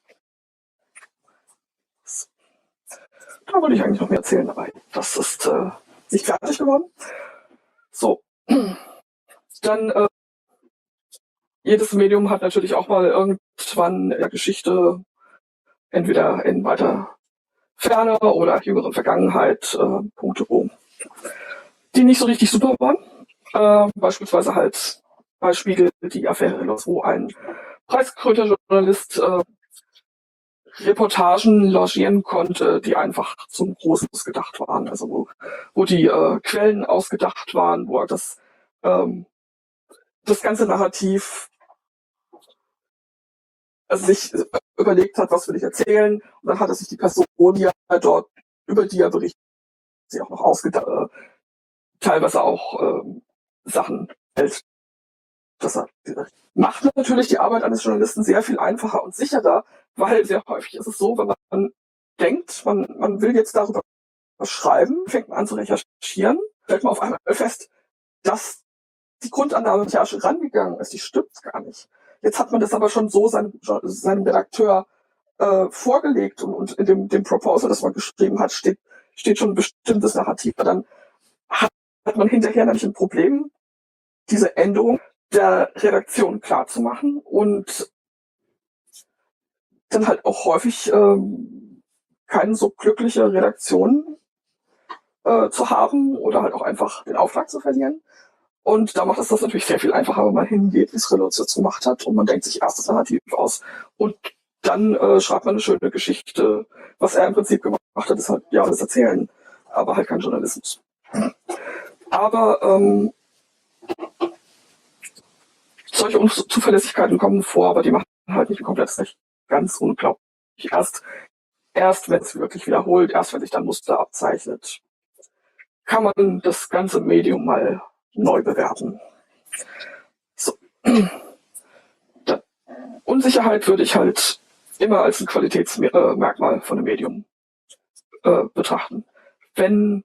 Speaker 2: Da wollte ich eigentlich noch mehr erzählen, aber das ist äh, nicht fertig geworden. So, dann äh, jedes Medium hat natürlich auch mal irgendwann in der Geschichte, entweder in weiter ferner oder jüngeren Vergangenheit, äh, Punkte, wo die nicht so richtig super waren. Äh, beispielsweise halt bei Spiegel die Affäre, wo ein preisgekrönter Journalist äh, Reportagen logieren konnte, die einfach zum Großen gedacht waren. Also wo, wo die äh, Quellen ausgedacht waren, wo er das, ähm, das ganze Narrativ also sich überlegt hat, was will ich erzählen. Und dann hat er sich die Person, die er dort, über die er berichtet, sie auch noch ausgedacht, äh, teilweise auch ähm, Sachen hält. Das macht natürlich die Arbeit eines Journalisten sehr viel einfacher und sicherer, weil sehr häufig ist es so, wenn man denkt, man, man will jetzt darüber schreiben, fängt man an zu recherchieren, stellt man auf einmal fest, dass die Grundannahme der Recherche rangegangen ist, die stimmt gar nicht. Jetzt hat man das aber schon so seinem, seinem Redakteur äh, vorgelegt und, und in dem, dem Proposal, das man geschrieben hat, steht, steht schon ein bestimmtes Narrativ. Dann hat, hat man hinterher nämlich ein Problem, diese Änderung der Redaktion klar zu machen und dann halt auch häufig ähm, keine so glückliche Redaktion äh, zu haben oder halt auch einfach den Auftrag zu verlieren. Und da macht es das natürlich sehr viel einfacher, wenn man hingeht, wie es Reloz jetzt gemacht hat und man denkt sich erst das Narrativ aus und dann äh, schreibt man eine schöne Geschichte. Was er im Prinzip gemacht hat, ist halt ja das Erzählen, aber halt kein Journalismus. Aber ähm, solche Unzuverlässigkeiten kommen vor, aber die machen halt nicht komplett recht. Ganz unglaublich. Erst, erst wenn es wirklich wiederholt, erst wenn sich dann Muster abzeichnet, kann man das ganze Medium mal neu bewerten. So. Unsicherheit würde ich halt immer als ein Qualitätsmerkmal von einem Medium äh, betrachten. Wenn,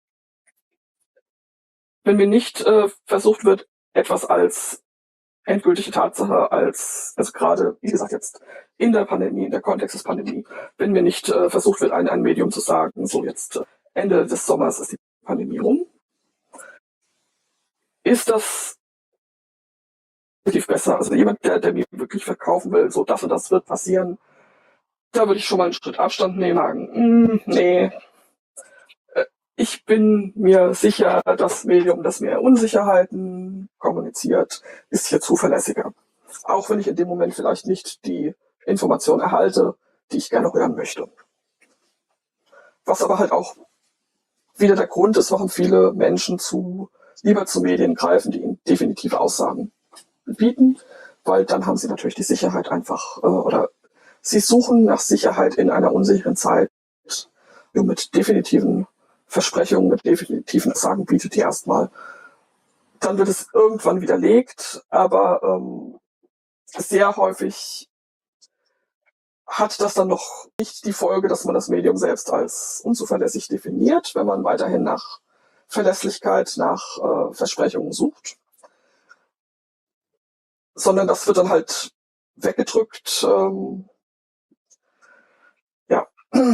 Speaker 2: wenn mir nicht äh, versucht wird, etwas als endgültige Tatsache, als, also gerade, wie gesagt, jetzt in der Pandemie, in der Kontext des Pandemie, wenn mir nicht äh, versucht wird, ein, ein Medium zu sagen, so jetzt äh, Ende des Sommers ist die Pandemie rum, ist das definitiv besser. Also jemand, der, der mir wirklich verkaufen will, so das und das wird passieren, da würde ich schon mal einen Schritt Abstand nehmen, sagen, mm, nee, ich bin mir sicher, das Medium, das mir Unsicherheiten kommuniziert, ist hier zuverlässiger. Auch wenn ich in dem Moment vielleicht nicht die Information erhalte, die ich gerne hören möchte. Was aber halt auch wieder der Grund ist, warum viele Menschen zu, lieber zu Medien greifen, die ihnen definitive Aussagen bieten, weil dann haben sie natürlich die Sicherheit einfach, äh, oder sie suchen nach Sicherheit in einer unsicheren Zeit mit definitiven Versprechungen, mit definitiven Aussagen bietet die erstmal. Dann wird es irgendwann widerlegt, aber ähm, sehr häufig hat das dann noch nicht die Folge, dass man das Medium selbst als unzuverlässig definiert, wenn man weiterhin nach Verlässlichkeit, nach äh, Versprechungen sucht. Sondern das wird dann halt weggedrückt. Ähm, ja.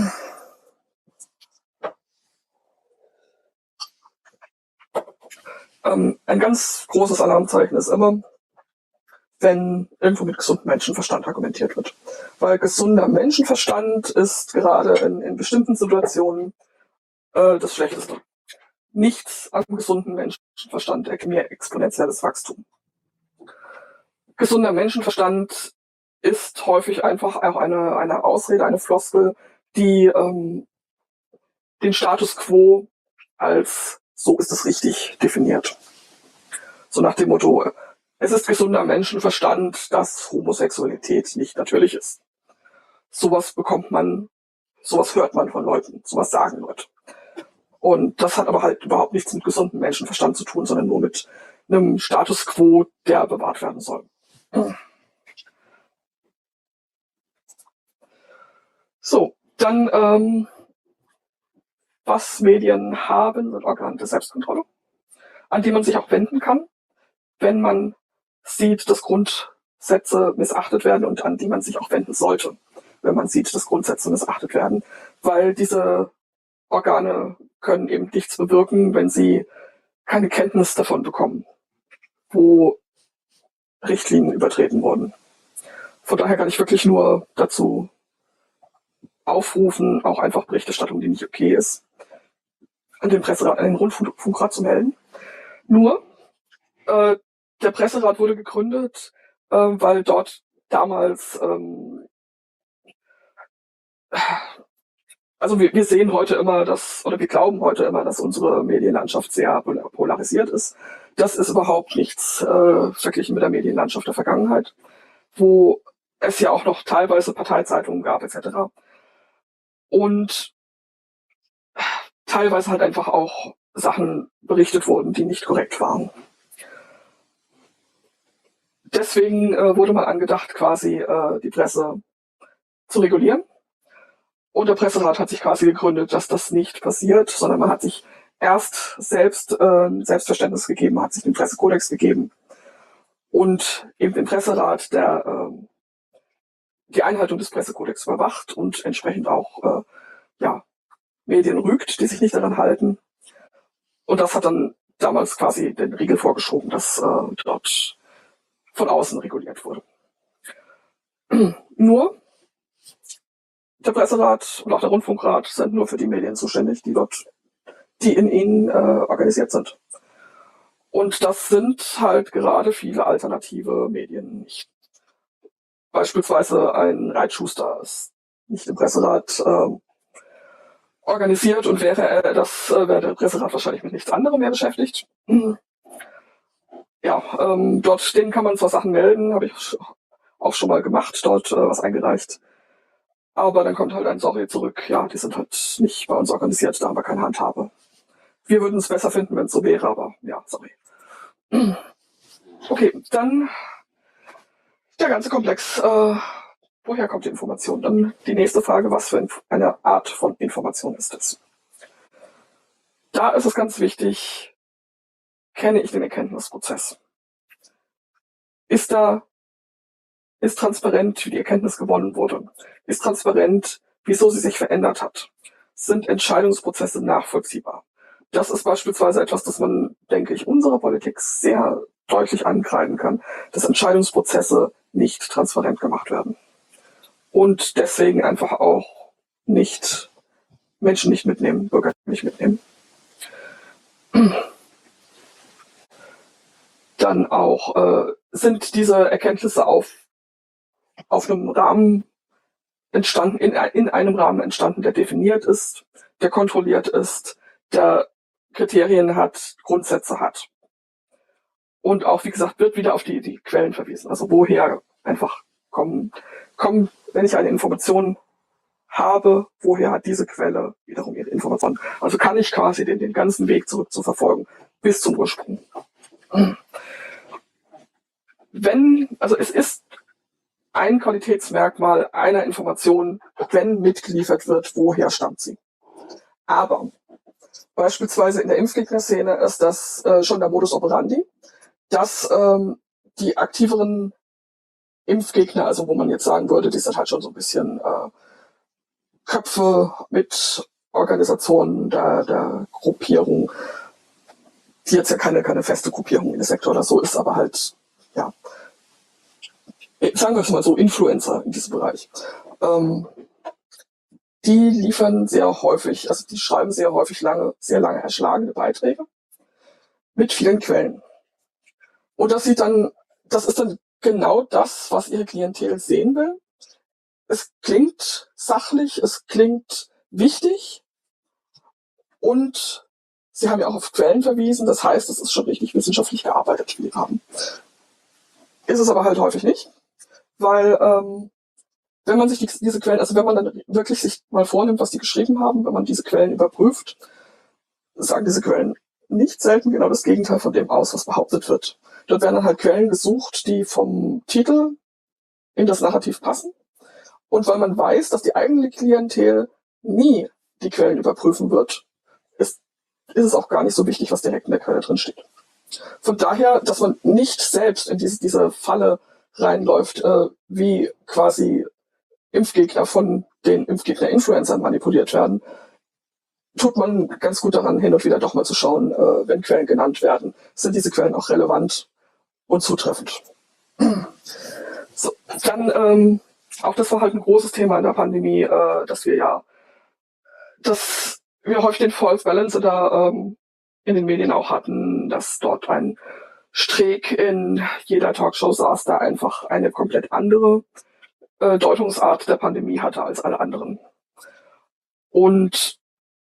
Speaker 2: ähm, ein ganz großes Alarmzeichen ist immer, wenn irgendwo mit gesundem Menschenverstand argumentiert wird. Weil gesunder Menschenverstand ist gerade in, in bestimmten Situationen äh, das Schlechteste. Nichts am gesunden Menschenverstand erklärt exponentielles Wachstum. Gesunder Menschenverstand ist häufig einfach auch eine, eine Ausrede, eine Floskel, die ähm, den Status quo als so ist es richtig definiert. So nach dem Motto, es ist gesunder Menschenverstand, dass Homosexualität nicht natürlich ist. Sowas bekommt man, sowas hört man von Leuten, sowas sagen Leute. Und das hat aber halt überhaupt nichts mit gesundem Menschenverstand zu tun, sondern nur mit einem Status quo, der bewahrt werden soll. So, dann, ähm, was Medien haben, sind Organe der Selbstkontrolle, an die man sich auch wenden kann, wenn man sieht, dass Grundsätze missachtet werden und an die man sich auch wenden sollte, wenn man sieht, dass Grundsätze missachtet werden, weil diese Organe können eben nichts bewirken, wenn sie keine Kenntnis davon bekommen, wo Richtlinien übertreten wurden. Von daher kann ich wirklich nur dazu aufrufen, auch einfach Berichterstattung, die nicht okay ist, an den Presserat, an den Rundfunkrat zu melden. Nur, äh, der Presserat wurde gegründet, äh, weil dort damals ähm, also wir, wir sehen heute immer, dass, oder wir glauben heute immer, dass unsere Medienlandschaft sehr polarisiert ist. Das ist überhaupt nichts äh, verglichen mit der Medienlandschaft der Vergangenheit, wo es ja auch noch teilweise Parteizeitungen gab et cetera. Und teilweise halt einfach auch Sachen berichtet wurden, die nicht korrekt waren. Deswegen äh, wurde mal angedacht, quasi äh, die Presse zu regulieren. Und der Presserat hat sich quasi gegründet, dass das nicht passiert, sondern man hat sich erst selbst äh, Selbstverständnis gegeben, hat sich den Pressekodex gegeben und eben den Presserat, der äh, die Einhaltung des Pressekodex überwacht und entsprechend auch äh, ja, Medien rügt, die sich nicht daran halten. Und das hat dann damals quasi den Riegel vorgeschoben, dass äh, dort von außen reguliert wurde. Nur der Presserat und auch der Rundfunkrat sind nur für die Medien zuständig, die dort, die in ihnen äh, organisiert sind. Und das sind halt gerade viele alternative Medien nicht. Beispielsweise ein Reitschuster ist nicht im Presserat äh, organisiert und wäre er das, äh, wäre der Presserat wahrscheinlich mit nichts anderem mehr beschäftigt. Ja, ähm, dort, denen kann man zwar Sachen melden, habe ich auch schon mal gemacht, dort äh, was eingereicht. Aber dann kommt halt ein Sorry zurück. Ja, die sind halt nicht bei uns organisiert, da haben wir keine Handhabe. Wir würden es besser finden, wenn es so wäre, aber ja, sorry. Okay, dann der ganze Komplex. Äh, woher kommt die Information? Dann die nächste Frage, was für eine Art von Information ist es? Da ist es ganz wichtig, kenne ich den Erkenntnisprozess? Ist da, ist transparent, wie die Erkenntnis gewonnen wurde? Ist transparent, wieso sie sich verändert hat? Sind Entscheidungsprozesse nachvollziehbar? Das ist beispielsweise etwas, das man, denke ich, unserer Politik sehr deutlich ankreiden kann, dass Entscheidungsprozesse nicht transparent gemacht werden. Und deswegen einfach auch nicht Menschen nicht mitnehmen, Bürger nicht mitnehmen. Dann auch äh, sind diese Erkenntnisse auf, auf einem Rahmen entstanden, in, in einem Rahmen entstanden, der definiert ist, der kontrolliert ist, der Kriterien hat, Grundsätze hat. Und auch, wie gesagt, wird wieder auf die, die Quellen verwiesen. Also woher einfach kommen, kommen, wenn ich eine Information habe, woher hat diese Quelle wiederum ihre Information. Also kann ich quasi den, den ganzen Weg zurück zu verfolgen, bis zum Ursprung. Wenn, also es ist ein Qualitätsmerkmal einer Information, wenn mitgeliefert wird, woher stammt sie. Aber beispielsweise in der Impfgegner-Szene ist das äh, schon der Modus operandi, dass ähm, die aktiveren Impfgegner, also wo man jetzt sagen würde, die sind halt schon so ein bisschen äh, Köpfe mit Organisationen der, der Gruppierung, die jetzt ja keine, keine feste Gruppierung in der Sektor oder so ist, aber halt, ja, sagen wir es mal so, Influencer in diesem Bereich. Ähm, die liefern sehr häufig, also die schreiben sehr häufig lange, sehr lange erschlagene Beiträge mit vielen Quellen. Und das sieht dann, das ist dann genau das, was ihre Klientel sehen will. Es klingt sachlich, es klingt wichtig und sie haben ja auch auf Quellen verwiesen, das heißt, es ist schon richtig wissenschaftlich gearbeitet, wie die haben. Ist es aber halt häufig nicht, weil ähm, wenn man sich die, diese Quellen, also wenn man dann wirklich sich mal vornimmt, was die geschrieben haben, wenn man diese Quellen überprüft, sagen diese Quellen nicht selten genau das Gegenteil von dem aus, was behauptet wird. Dort werden dann halt Quellen gesucht, die vom Titel in das Narrativ passen. Und weil man weiß, dass die eigene Klientel nie die Quellen überprüfen wird, ist, ist es auch gar nicht so wichtig, was direkt in der Quelle drin steht. Von daher, dass man nicht selbst in diese, diese Falle reinläuft, äh, wie quasi Impfgegner von den Impfgegner-Influencern manipuliert werden, tut man ganz gut daran, hin und wieder doch mal zu schauen, äh, wenn Quellen genannt werden, sind diese Quellen auch relevant und zutreffend. So, dann ähm, auch das war halt ein großes Thema in der Pandemie, äh, dass wir ja, dass wir häufig den False Balance da ähm, in den Medien auch hatten, dass dort ein Streeck in jeder Talkshow saß, da einfach eine komplett andere äh, Deutungsart der Pandemie hatte als alle anderen. Und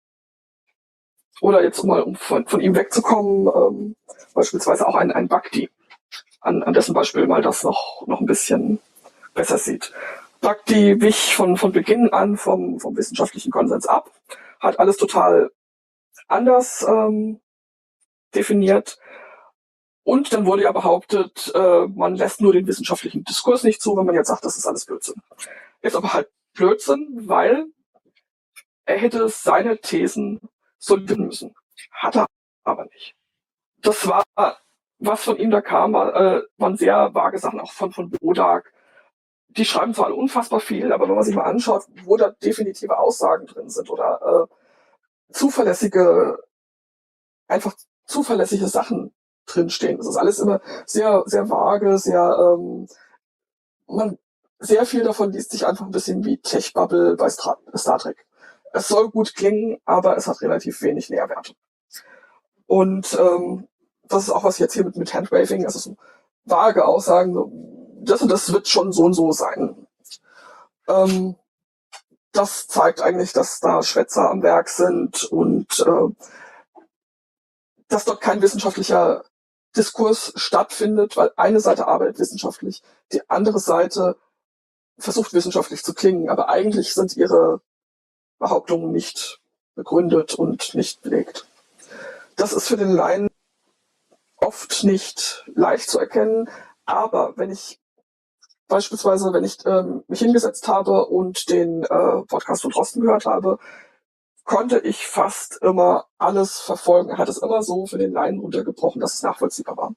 Speaker 2: oder jetzt mal, um von, von ihm wegzukommen, ähm, beispielsweise auch ein, ein Bhakti, an, an dessen Beispiel mal das noch, noch ein bisschen besser sieht. Bhakti wich von, von Beginn an vom, vom wissenschaftlichen Konsens ab, hat alles total anders ähm, definiert. Und dann wurde ja behauptet, äh, man lässt nur den wissenschaftlichen Diskurs nicht zu, wenn man jetzt sagt, das ist alles Blödsinn. Ist aber halt Blödsinn, weil er hätte seine Thesen solidieren müssen. Hat er aber nicht. Das war, was von ihm da kam, war, äh, waren sehr vage Sachen, auch von, von Bodak. Die schreiben zwar alle unfassbar viel, aber wenn man sich mal anschaut, wo da definitive Aussagen drin sind oder äh, zuverlässige, einfach zuverlässige Sachen drinstehen. Das ist alles immer sehr, sehr vage, sehr, ähm, man, sehr viel davon liest sich einfach ein bisschen wie Tech-Bubble bei Star, Star Trek. Es soll gut klingen, aber es hat relativ wenig Nährwert. Und ähm, das ist auch was jetzt hier mit, mit Handwaving, also so vage Aussagen, so, das und das wird schon so und so sein. Ähm, das zeigt eigentlich, dass da Schwätzer am Werk sind und äh, dass dort kein wissenschaftlicher Diskurs stattfindet, weil eine Seite arbeitet wissenschaftlich, die andere Seite versucht wissenschaftlich zu klingen, aber eigentlich sind ihre Behauptungen nicht begründet und nicht belegt. Das ist für den Laien oft nicht leicht zu erkennen, aber wenn ich beispielsweise, wenn ich ähm, mich hingesetzt habe und den äh, Podcast von Drosten gehört habe, konnte ich fast immer alles verfolgen. Er hat es immer so für den Laien runtergebrochen, dass es nachvollziehbar war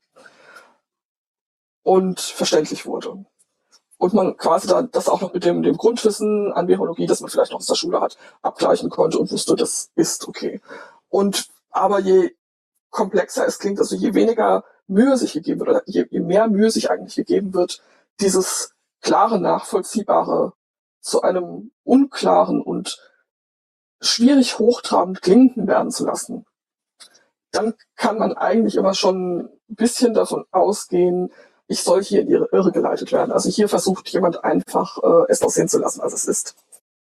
Speaker 2: und verständlich wurde. Und man quasi da das auch noch mit dem, dem Grundwissen an Virologie, das man vielleicht noch aus der Schule hat, abgleichen konnte und wusste, das ist okay. Und aber je komplexer es klingt, also je weniger Mühe sich gegeben wird, oder je, je mehr Mühe sich eigentlich gegeben wird, dieses klare, nachvollziehbare zu einem unklaren und schwierig hochtrabend klingenden werden zu lassen, dann kann man eigentlich immer schon ein bisschen davon ausgehen, ich soll hier in die Irre geleitet werden. Also hier versucht jemand einfach, äh, es aussehen zu lassen, als es ist.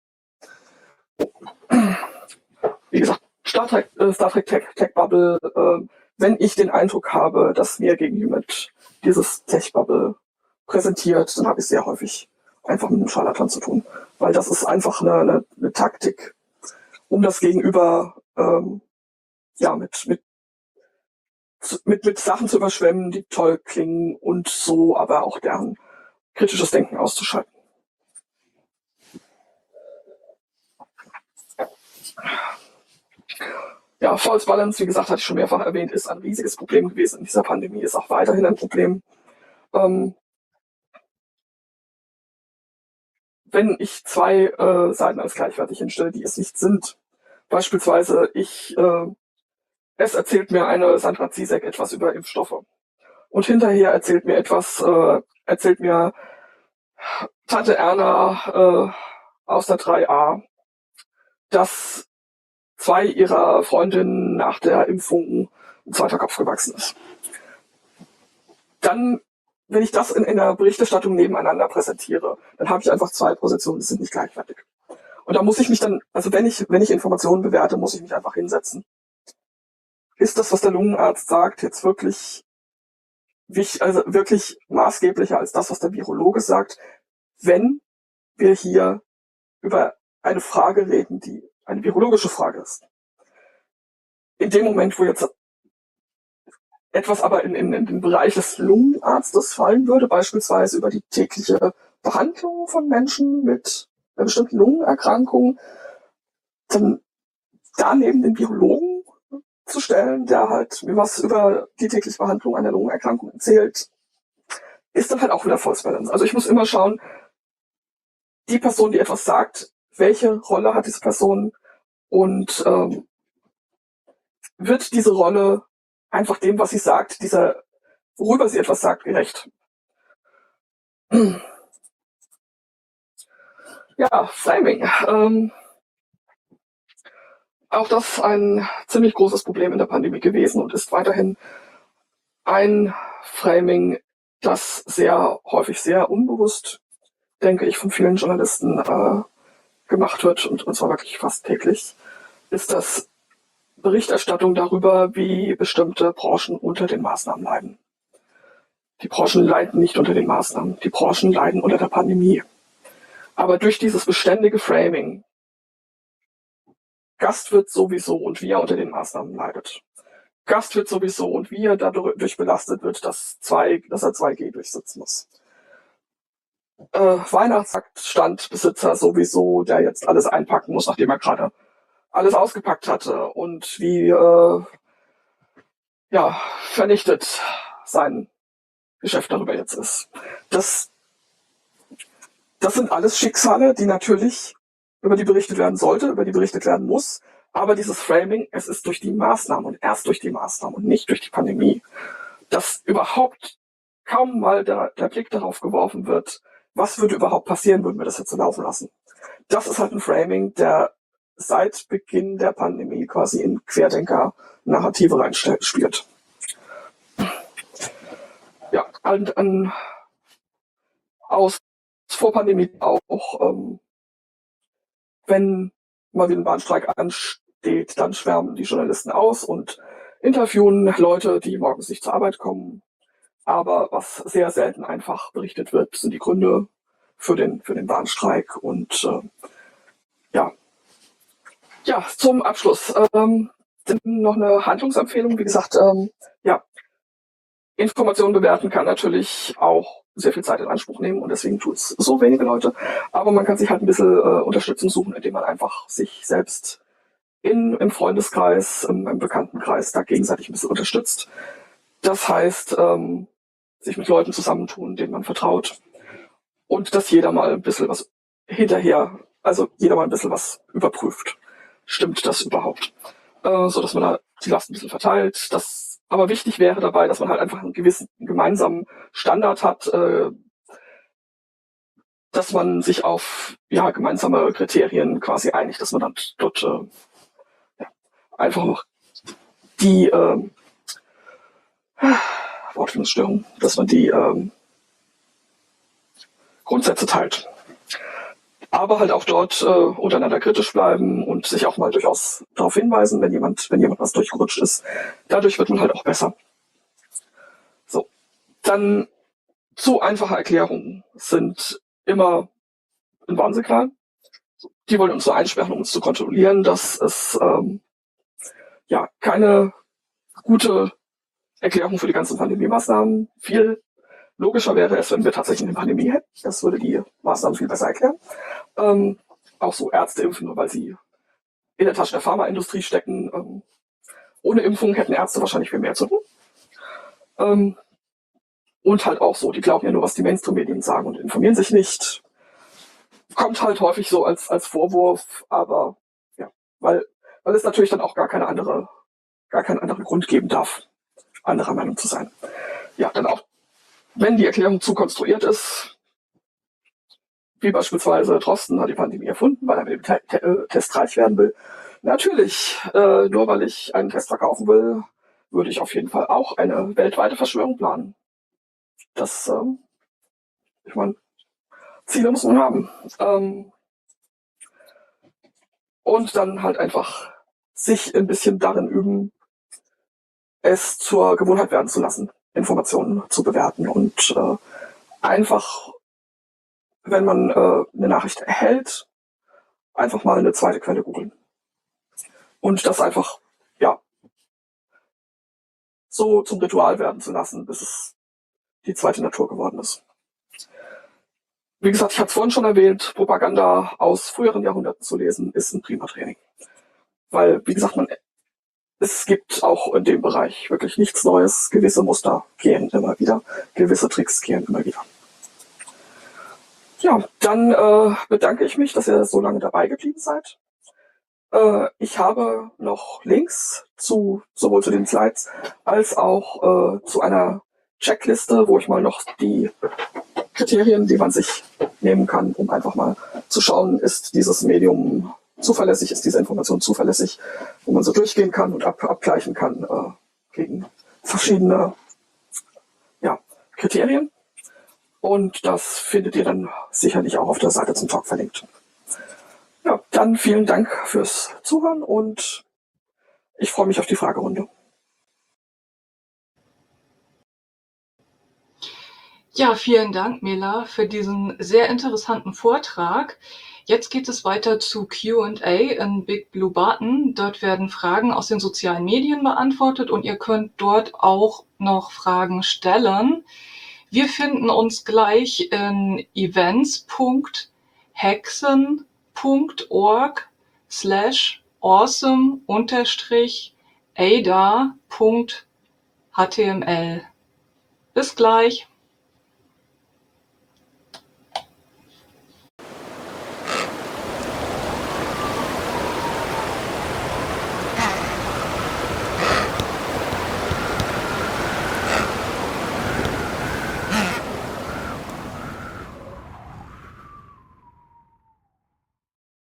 Speaker 2: Wie gesagt, Star Trek, äh, Star Trek Tech, Tech Bubble, äh, wenn ich den Eindruck habe, dass mir gegenüber dieses Tech Bubble präsentiert, dann habe ich sehr häufig einfach mit einem Scharlatan zu tun. Weil das ist einfach eine, eine, eine Taktik, um das Gegenüber ähm, ja mit, mit mit, mit Sachen zu überschwemmen, die toll klingen und so aber auch deren kritisches Denken auszuschalten. Ja, False Balance, wie gesagt, hatte ich schon mehrfach erwähnt, ist ein riesiges Problem gewesen in dieser Pandemie, ist auch weiterhin ein Problem. Ähm, wenn ich zwei äh, Seiten als gleichwertig hinstelle, die es nicht sind, beispielsweise ich, äh, es erzählt mir eine Sandra Ziesek etwas über Impfstoffe und hinterher erzählt mir etwas, äh, erzählt mir Tante Erna äh, aus der drei a, dass zwei ihrer Freundinnen nach der Impfung ein zweiter Kopf gewachsen ist. Dann, wenn ich das in, in der Berichterstattung nebeneinander präsentiere, dann habe ich einfach zwei Positionen, die sind nicht gleichwertig. Und da muss ich mich dann, also wenn ich, wenn ich Informationen bewerte, muss ich mich einfach hinsetzen. Ist das, was der Lungenarzt sagt, jetzt wirklich, also wirklich maßgeblicher als das, was der Virologe sagt, wenn wir hier über eine Frage reden, die eine virologische Frage ist. In dem Moment, wo jetzt etwas aber in, in, in den Bereich des Lungenarztes fallen würde, beispielsweise über die tägliche Behandlung von Menschen mit einer bestimmten Lungenerkrankung, dann da neben den Virologen zu stellen, der halt mir was über die tägliche Behandlung einer Lungenerkrankung erzählt, ist dann halt auch wieder False Balance. Also ich muss immer schauen, die Person, die etwas sagt, welche Rolle hat diese Person und ähm, wird diese Rolle einfach dem, was sie sagt, dieser, worüber sie etwas sagt, gerecht. Ja, Framing. Ähm, auch das ein ziemlich großes Problem in der Pandemie gewesen und ist weiterhin ein Framing, das sehr häufig sehr unbewusst, denke ich, von vielen Journalisten äh, gemacht wird, und, und zwar wirklich fast täglich, ist das Berichterstattung darüber, wie bestimmte Branchen unter den Maßnahmen leiden. Die Branchen leiden nicht unter den Maßnahmen, die Branchen leiden unter der Pandemie. Aber durch dieses beständige Framing, Gastwirt sowieso und wie er unter den Maßnahmen leidet. Gastwirt sowieso und wie er dadurch belastet wird, dass, zwei, dass er zwei G durchsetzen muss. Äh, Weihnachtsstandbesitzer sowieso, der jetzt alles einpacken muss, nachdem er gerade alles ausgepackt hatte, und wie äh, ja, vernichtet sein Geschäft darüber jetzt ist. Das, das sind alles Schicksale, die natürlich über die berichtet werden sollte, über die berichtet werden muss. Aber dieses Framing, es ist durch die Maßnahmen und erst durch die Maßnahmen und nicht durch die Pandemie, dass überhaupt kaum mal der, der Blick darauf geworfen wird, was würde überhaupt passieren, würden wir das jetzt so laufen lassen. Das ist halt ein Framing, der seit Beginn der Pandemie quasi in Querdenker-Narrative reinspielt. Ja, an, an, aus Vorpandemie auch, ähm, wenn mal wieder ein Bahnstreik ansteht, dann schwärmen die Journalisten aus und interviewen Leute, die morgens nicht zur Arbeit kommen. Aber was sehr selten einfach berichtet wird, sind die Gründe für den, für den Bahnstreik. Und äh, ja, ja, zum Abschluss ähm, noch eine Handlungsempfehlung. Wie gesagt, ähm, ja, Informationen bewerten kann natürlich auch sehr viel Zeit in Anspruch nehmen, und deswegen tut es so wenige Leute. Aber man kann sich halt ein bisschen äh, Unterstützung suchen, indem man einfach sich selbst in, im Freundeskreis, im, im Bekanntenkreis da gegenseitig ein bisschen unterstützt. Das heißt, ähm, sich mit Leuten zusammentun, denen man vertraut, und dass jeder mal ein bisschen was hinterher, also jeder mal ein bisschen was überprüft. Stimmt das überhaupt? Äh, so dass man da die Last ein bisschen verteilt. Das aber wichtig wäre dabei, dass man halt einfach einen gewissen gemeinsamen Standard hat, äh, dass man sich auf ja gemeinsame Kriterien quasi einigt, dass man dann dort äh, ja, einfach noch die äh, Wortfindungsstörung, dass man die äh, Grundsätze teilt. Aber halt auch dort äh, untereinander kritisch bleiben und sich auch mal durchaus darauf hinweisen, wenn jemand, wenn jemand was durchgerutscht ist. Dadurch wird man halt auch besser. So, dann zu einfache Erklärungen sind immer ein Warnsignal. Die wollen uns so einsperren, um uns zu kontrollieren, dass es ähm, ja keine gute Erklärung für die ganzen Pandemie-Maßnahmen. Viel logischer wäre es, wenn wir tatsächlich eine Pandemie hätten. Das würde die Maßnahmen viel besser erklären. Ähm, auch so Ärzte impfen, nur weil sie in der Tasche der Pharmaindustrie stecken. Ähm, ohne Impfung hätten Ärzte wahrscheinlich viel mehr zu tun. Ähm, und halt auch so, die glauben ja nur, was die Mainstream-Medien sagen und informieren sich nicht. Kommt halt häufig so als, als Vorwurf, aber ja, weil, weil es natürlich dann auch gar keine andere, gar keinen anderen Grund geben darf, anderer Meinung zu sein. Ja, dann auch, wenn die Erklärung zu konstruiert ist, wie beispielsweise Drosten hat die Pandemie erfunden, weil er mit dem Te Te Test reich werden will. Natürlich, äh, nur weil ich einen Test verkaufen will, würde ich auf jeden Fall auch eine weltweite Verschwörung planen. Das, ähm, ich meine, Ziele muss man haben. Ähm, und dann halt einfach sich ein bisschen darin üben, es zur Gewohnheit werden zu lassen, Informationen zu bewerten und äh, einfach, wenn man äh, eine Nachricht erhält, einfach mal eine zweite Quelle googeln. Und das einfach, ja, so zum Ritual werden zu lassen, bis es die zweite Natur geworden ist. Wie gesagt, ich hatte es vorhin schon erwähnt, Propaganda aus früheren Jahrhunderten zu lesen, ist ein prima Training. Weil, wie gesagt, man, es gibt auch in dem Bereich wirklich nichts Neues. Gewisse Muster gehen immer wieder, gewisse Tricks gehen immer wieder. Ja, dann äh, bedanke ich mich, dass ihr so lange dabei geblieben seid. Äh, ich habe noch Links zu sowohl zu den Slides als auch äh, zu einer Checkliste, wo ich mal noch die Kriterien, die man sich nehmen kann, um einfach mal zu schauen, ist dieses Medium zuverlässig, ist diese Information zuverlässig, wo man so durchgehen kann und ab, abgleichen kann äh, gegen verschiedene ja, Kriterien. Und das findet ihr dann sicherlich auch auf der Seite zum Talk verlinkt. Ja. Dann vielen Dank fürs Zuhören und ich freue mich auf die Fragerunde.
Speaker 1: Ja, vielen Dank, Mela, für diesen sehr interessanten Vortrag. Jetzt geht es weiter zu Q and A in Big Blue Button. Dort werden Fragen aus den sozialen Medien beantwortet und ihr könnt dort auch noch Fragen stellen. Wir finden uns gleich in events.hexen.org slash awesome unterstrich ada.html. Bis gleich.